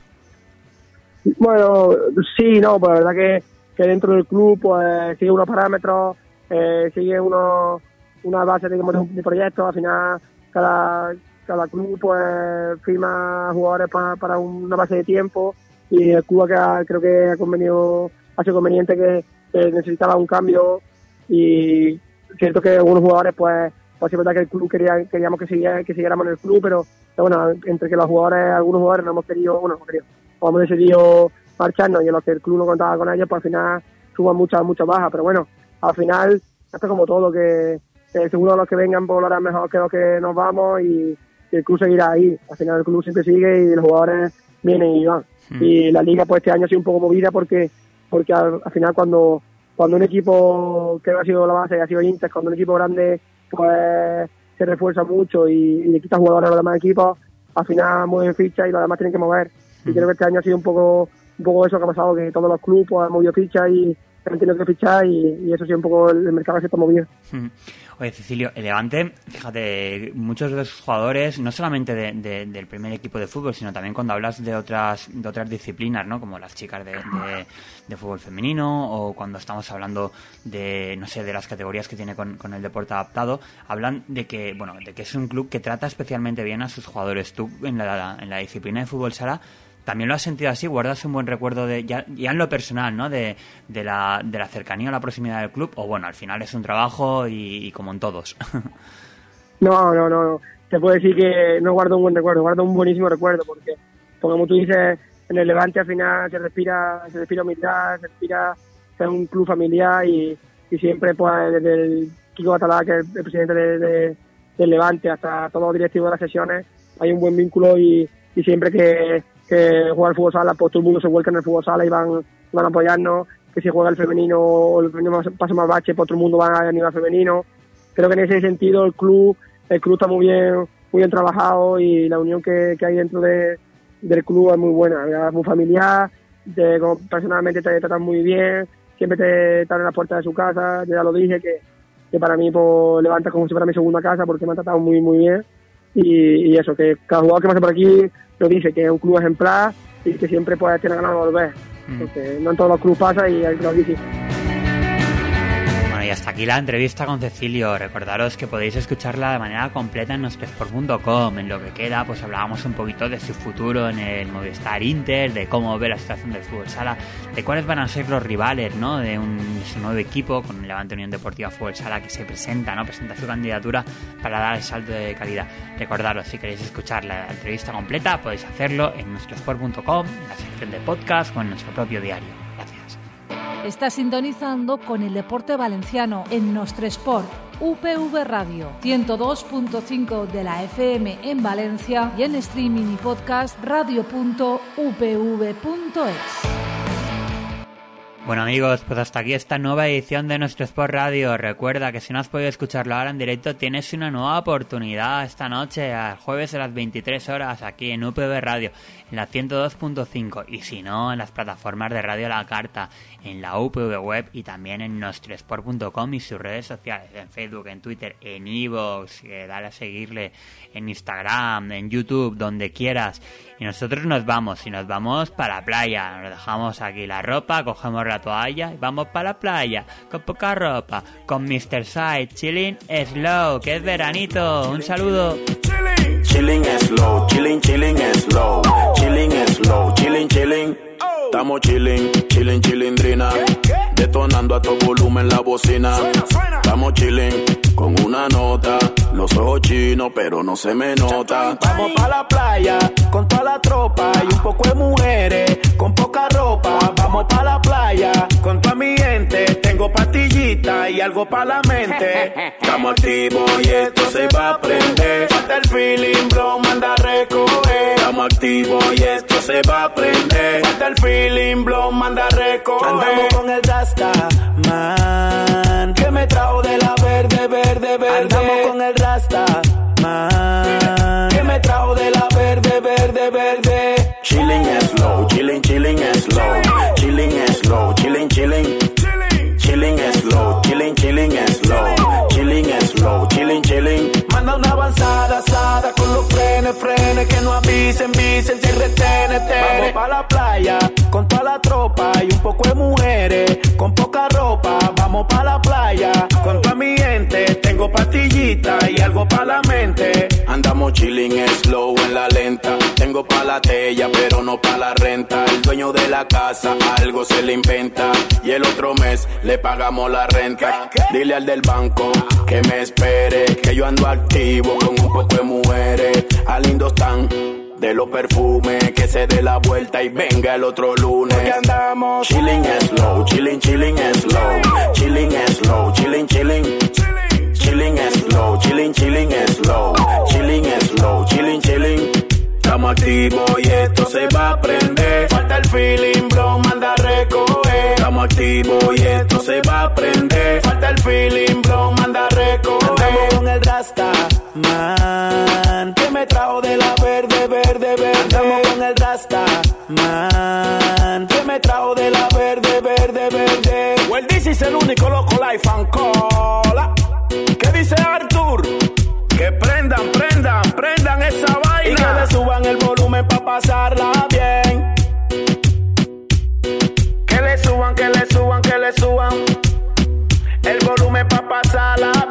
Bueno, sí, no, pues la verdad que dentro del club pues sigue unos parámetros, sigue una base de proyectos. Al final cada club pues firma jugadores para una base de tiempo, y el club creo que ha sido conveniente que necesitaba un cambio, y cierto que algunos jugadores pues es verdad que el club queríamos que siguiéramos en el club, pero bueno, entre que algunos jugadores no hemos querido, o hemos decidido marcharnos, y en los que el club no contaba con ellos, pues al final suman muchas bajas. Pero bueno, al final esto es como todo, que seguro los que vengan volarán mejor que los que nos vamos, y el club seguirá ahí. Al final el club siempre sigue y los jugadores vienen y van. Y la liga pues este año ha sido un poco movida porque al final cuando un equipo que ha sido la base ha sido Inter, cuando un equipo grande pues se refuerza mucho y le quita jugadores a los demás equipos, al final mueven fichas y los demás tienen que mover. Y creo que este año ha sido un poco eso que ha pasado, que todos los clubes pues, han movido fichas y han tenido que fichar y eso ha sido un poco el mercado que se está moviendo. Oye, Cecilio, el Levante, fíjate, muchos de sus jugadores, no solamente del primer equipo de fútbol, sino también cuando hablas de otras disciplinas, ¿no? Como las chicas de fútbol femenino, o cuando estamos hablando de, no sé, de las categorías que tiene con el deporte adaptado, hablan de que es un club que trata especialmente bien a sus jugadores. Tú, en la disciplina de fútbol sala, ¿también lo has sentido así? ¿Guardas un buen recuerdo ya en lo personal, ¿no? de la cercanía o la proximidad del club? O bueno, al final es un trabajo y como en todos. No. Te puedo decir que no guardo un buen recuerdo, guardo un buenísimo recuerdo, porque como tú dices, en el Levante al final se respira humildad, se respira ser un club familiar y siempre pues desde el Kiko Batalá, que es el presidente del Levante, hasta todos los directivos de las sesiones, hay un buen vínculo y siempre que juega el fútbol sala, pues todo el mundo se vuelca en el fútbol sala y van a apoyarnos. Que si juega el femenino o el femenino pasa más bache, pues todo el mundo va a nivel femenino. Creo que en ese sentido el club está muy bien trabajado y la unión que hay dentro del club es muy buena, es muy familiar, personalmente te tratan muy bien, siempre te están en las puertas de su casa. Yo ya lo dije que para mí pues, Levanta como si fuera mi segunda casa porque me han tratado muy muy bien y eso, que cada jugador que pasa por aquí lo dice, que es un club ejemplar y que siempre puede tener ganas de volver, porque no en todos los clubes pasa y hay que lo dice. Bueno, y hasta aquí la entrevista con Cecilio. Recordaros que podéis escucharla de manera completa en nuestresport.com. En lo que queda, pues hablábamos un poquito de su futuro en el Movistar Inter, de cómo ve la situación del fútbol sala, de cuáles van a ser los rivales, ¿no? De su nuevo equipo, con el Levante Unión Deportiva Fútbol Sala, que se presenta su candidatura para dar el salto de calidad. Recordaros, si queréis escuchar la entrevista completa, podéis hacerlo en nuestresport.com, en la sección de podcast o en nuestro propio diario. Gracias. Está sintonizando con el deporte valenciano en Nostre Sport, UPV Radio, 102.5 de la FM en Valencia y en streaming y podcast radio.upv.es. Bueno amigos, pues hasta aquí esta nueva edición de Nostre Sport Radio. Recuerda que si no has podido escucharlo ahora en directo, tienes una nueva oportunidad esta noche, al jueves a las 23 horas, aquí en UPV Radio, en la 102.5, y si no, en las plataformas de Radio La Carta, en la UPV Web y también en nuestresport.com y sus redes sociales, en Facebook, en Twitter, en iVoox, dale a seguirle, en Instagram, en YouTube, donde quieras. Y nosotros nos vamos para la playa, nos dejamos aquí la ropa, cogemos la toalla y vamos para la playa, con poca ropa, con Mr. Side, chilling slow, que es veranito. Un saludo. Chilling slow, chilling slow, chilling slow, chilling. Estamos chilling, drina. Detonando a todo volumen la bocina. Estamos chilling con una nota. Los ojos chinos, pero no se me nota. Vamos pa' la playa con toda la tropa y un poco de mujeres con poca ropa. Vamos pa' la playa con toda mi gente. Tengo pastillita y algo pa' la mente. Estamos activos y esto se va a prender. Falta el feeling, bro, manda a recoger. Estamos activos y esto se va a prender. Falta el feeling, bro, manda a recoger. Andamos con el Rasta, man, que me trajo de la verde. Andamos con el Rasta, man, que me trajo de la verde. Chilling slow, chilling slow, chilling slow, chilling slow, chilling. Manda una avanzada, asada con los frenes, que no avisen, si retene. Vamos pa' la playa con toda la tropa y un poco de mujeres con poca ropa. Vamos pa' la playa con toda mi gente. Tengo pastillita y algo pa' la mente. Andamos chilling slow en la lenta. Tengo pa' la tella, pero no pa' la renta. El dueño de la casa algo se le inventa y el otro mes le pagamos la renta. Dile al del banco que me espere, que yo ando activo con un poco de mujeres. Al Indostán de los perfumes, que se dé la vuelta y venga el otro lunes. Porque andamos chilling slow, chilling slow, chilling slow, chilling slow, chilling slow, chilling Estamos activos y esto se va a prender. Falta el feeling, bro, manda a recoger. Estamos activos y esto se va a prender. Falta el feeling, bro, manda a recoger. Andamos con el Rasta Man, que me trajo de la verde, verde, verde. Andamos con el Rasta Man, que me trajo de la verde, verde, verde. Well, this is el único loco life and cola. ¿Qué dice Arthur? Que prendan, prendan, prendan esa vaina. Y que le suban el volumen pa' pasarla bien. Que le suban, que le suban, que le suban el volumen pa' pasarla bien.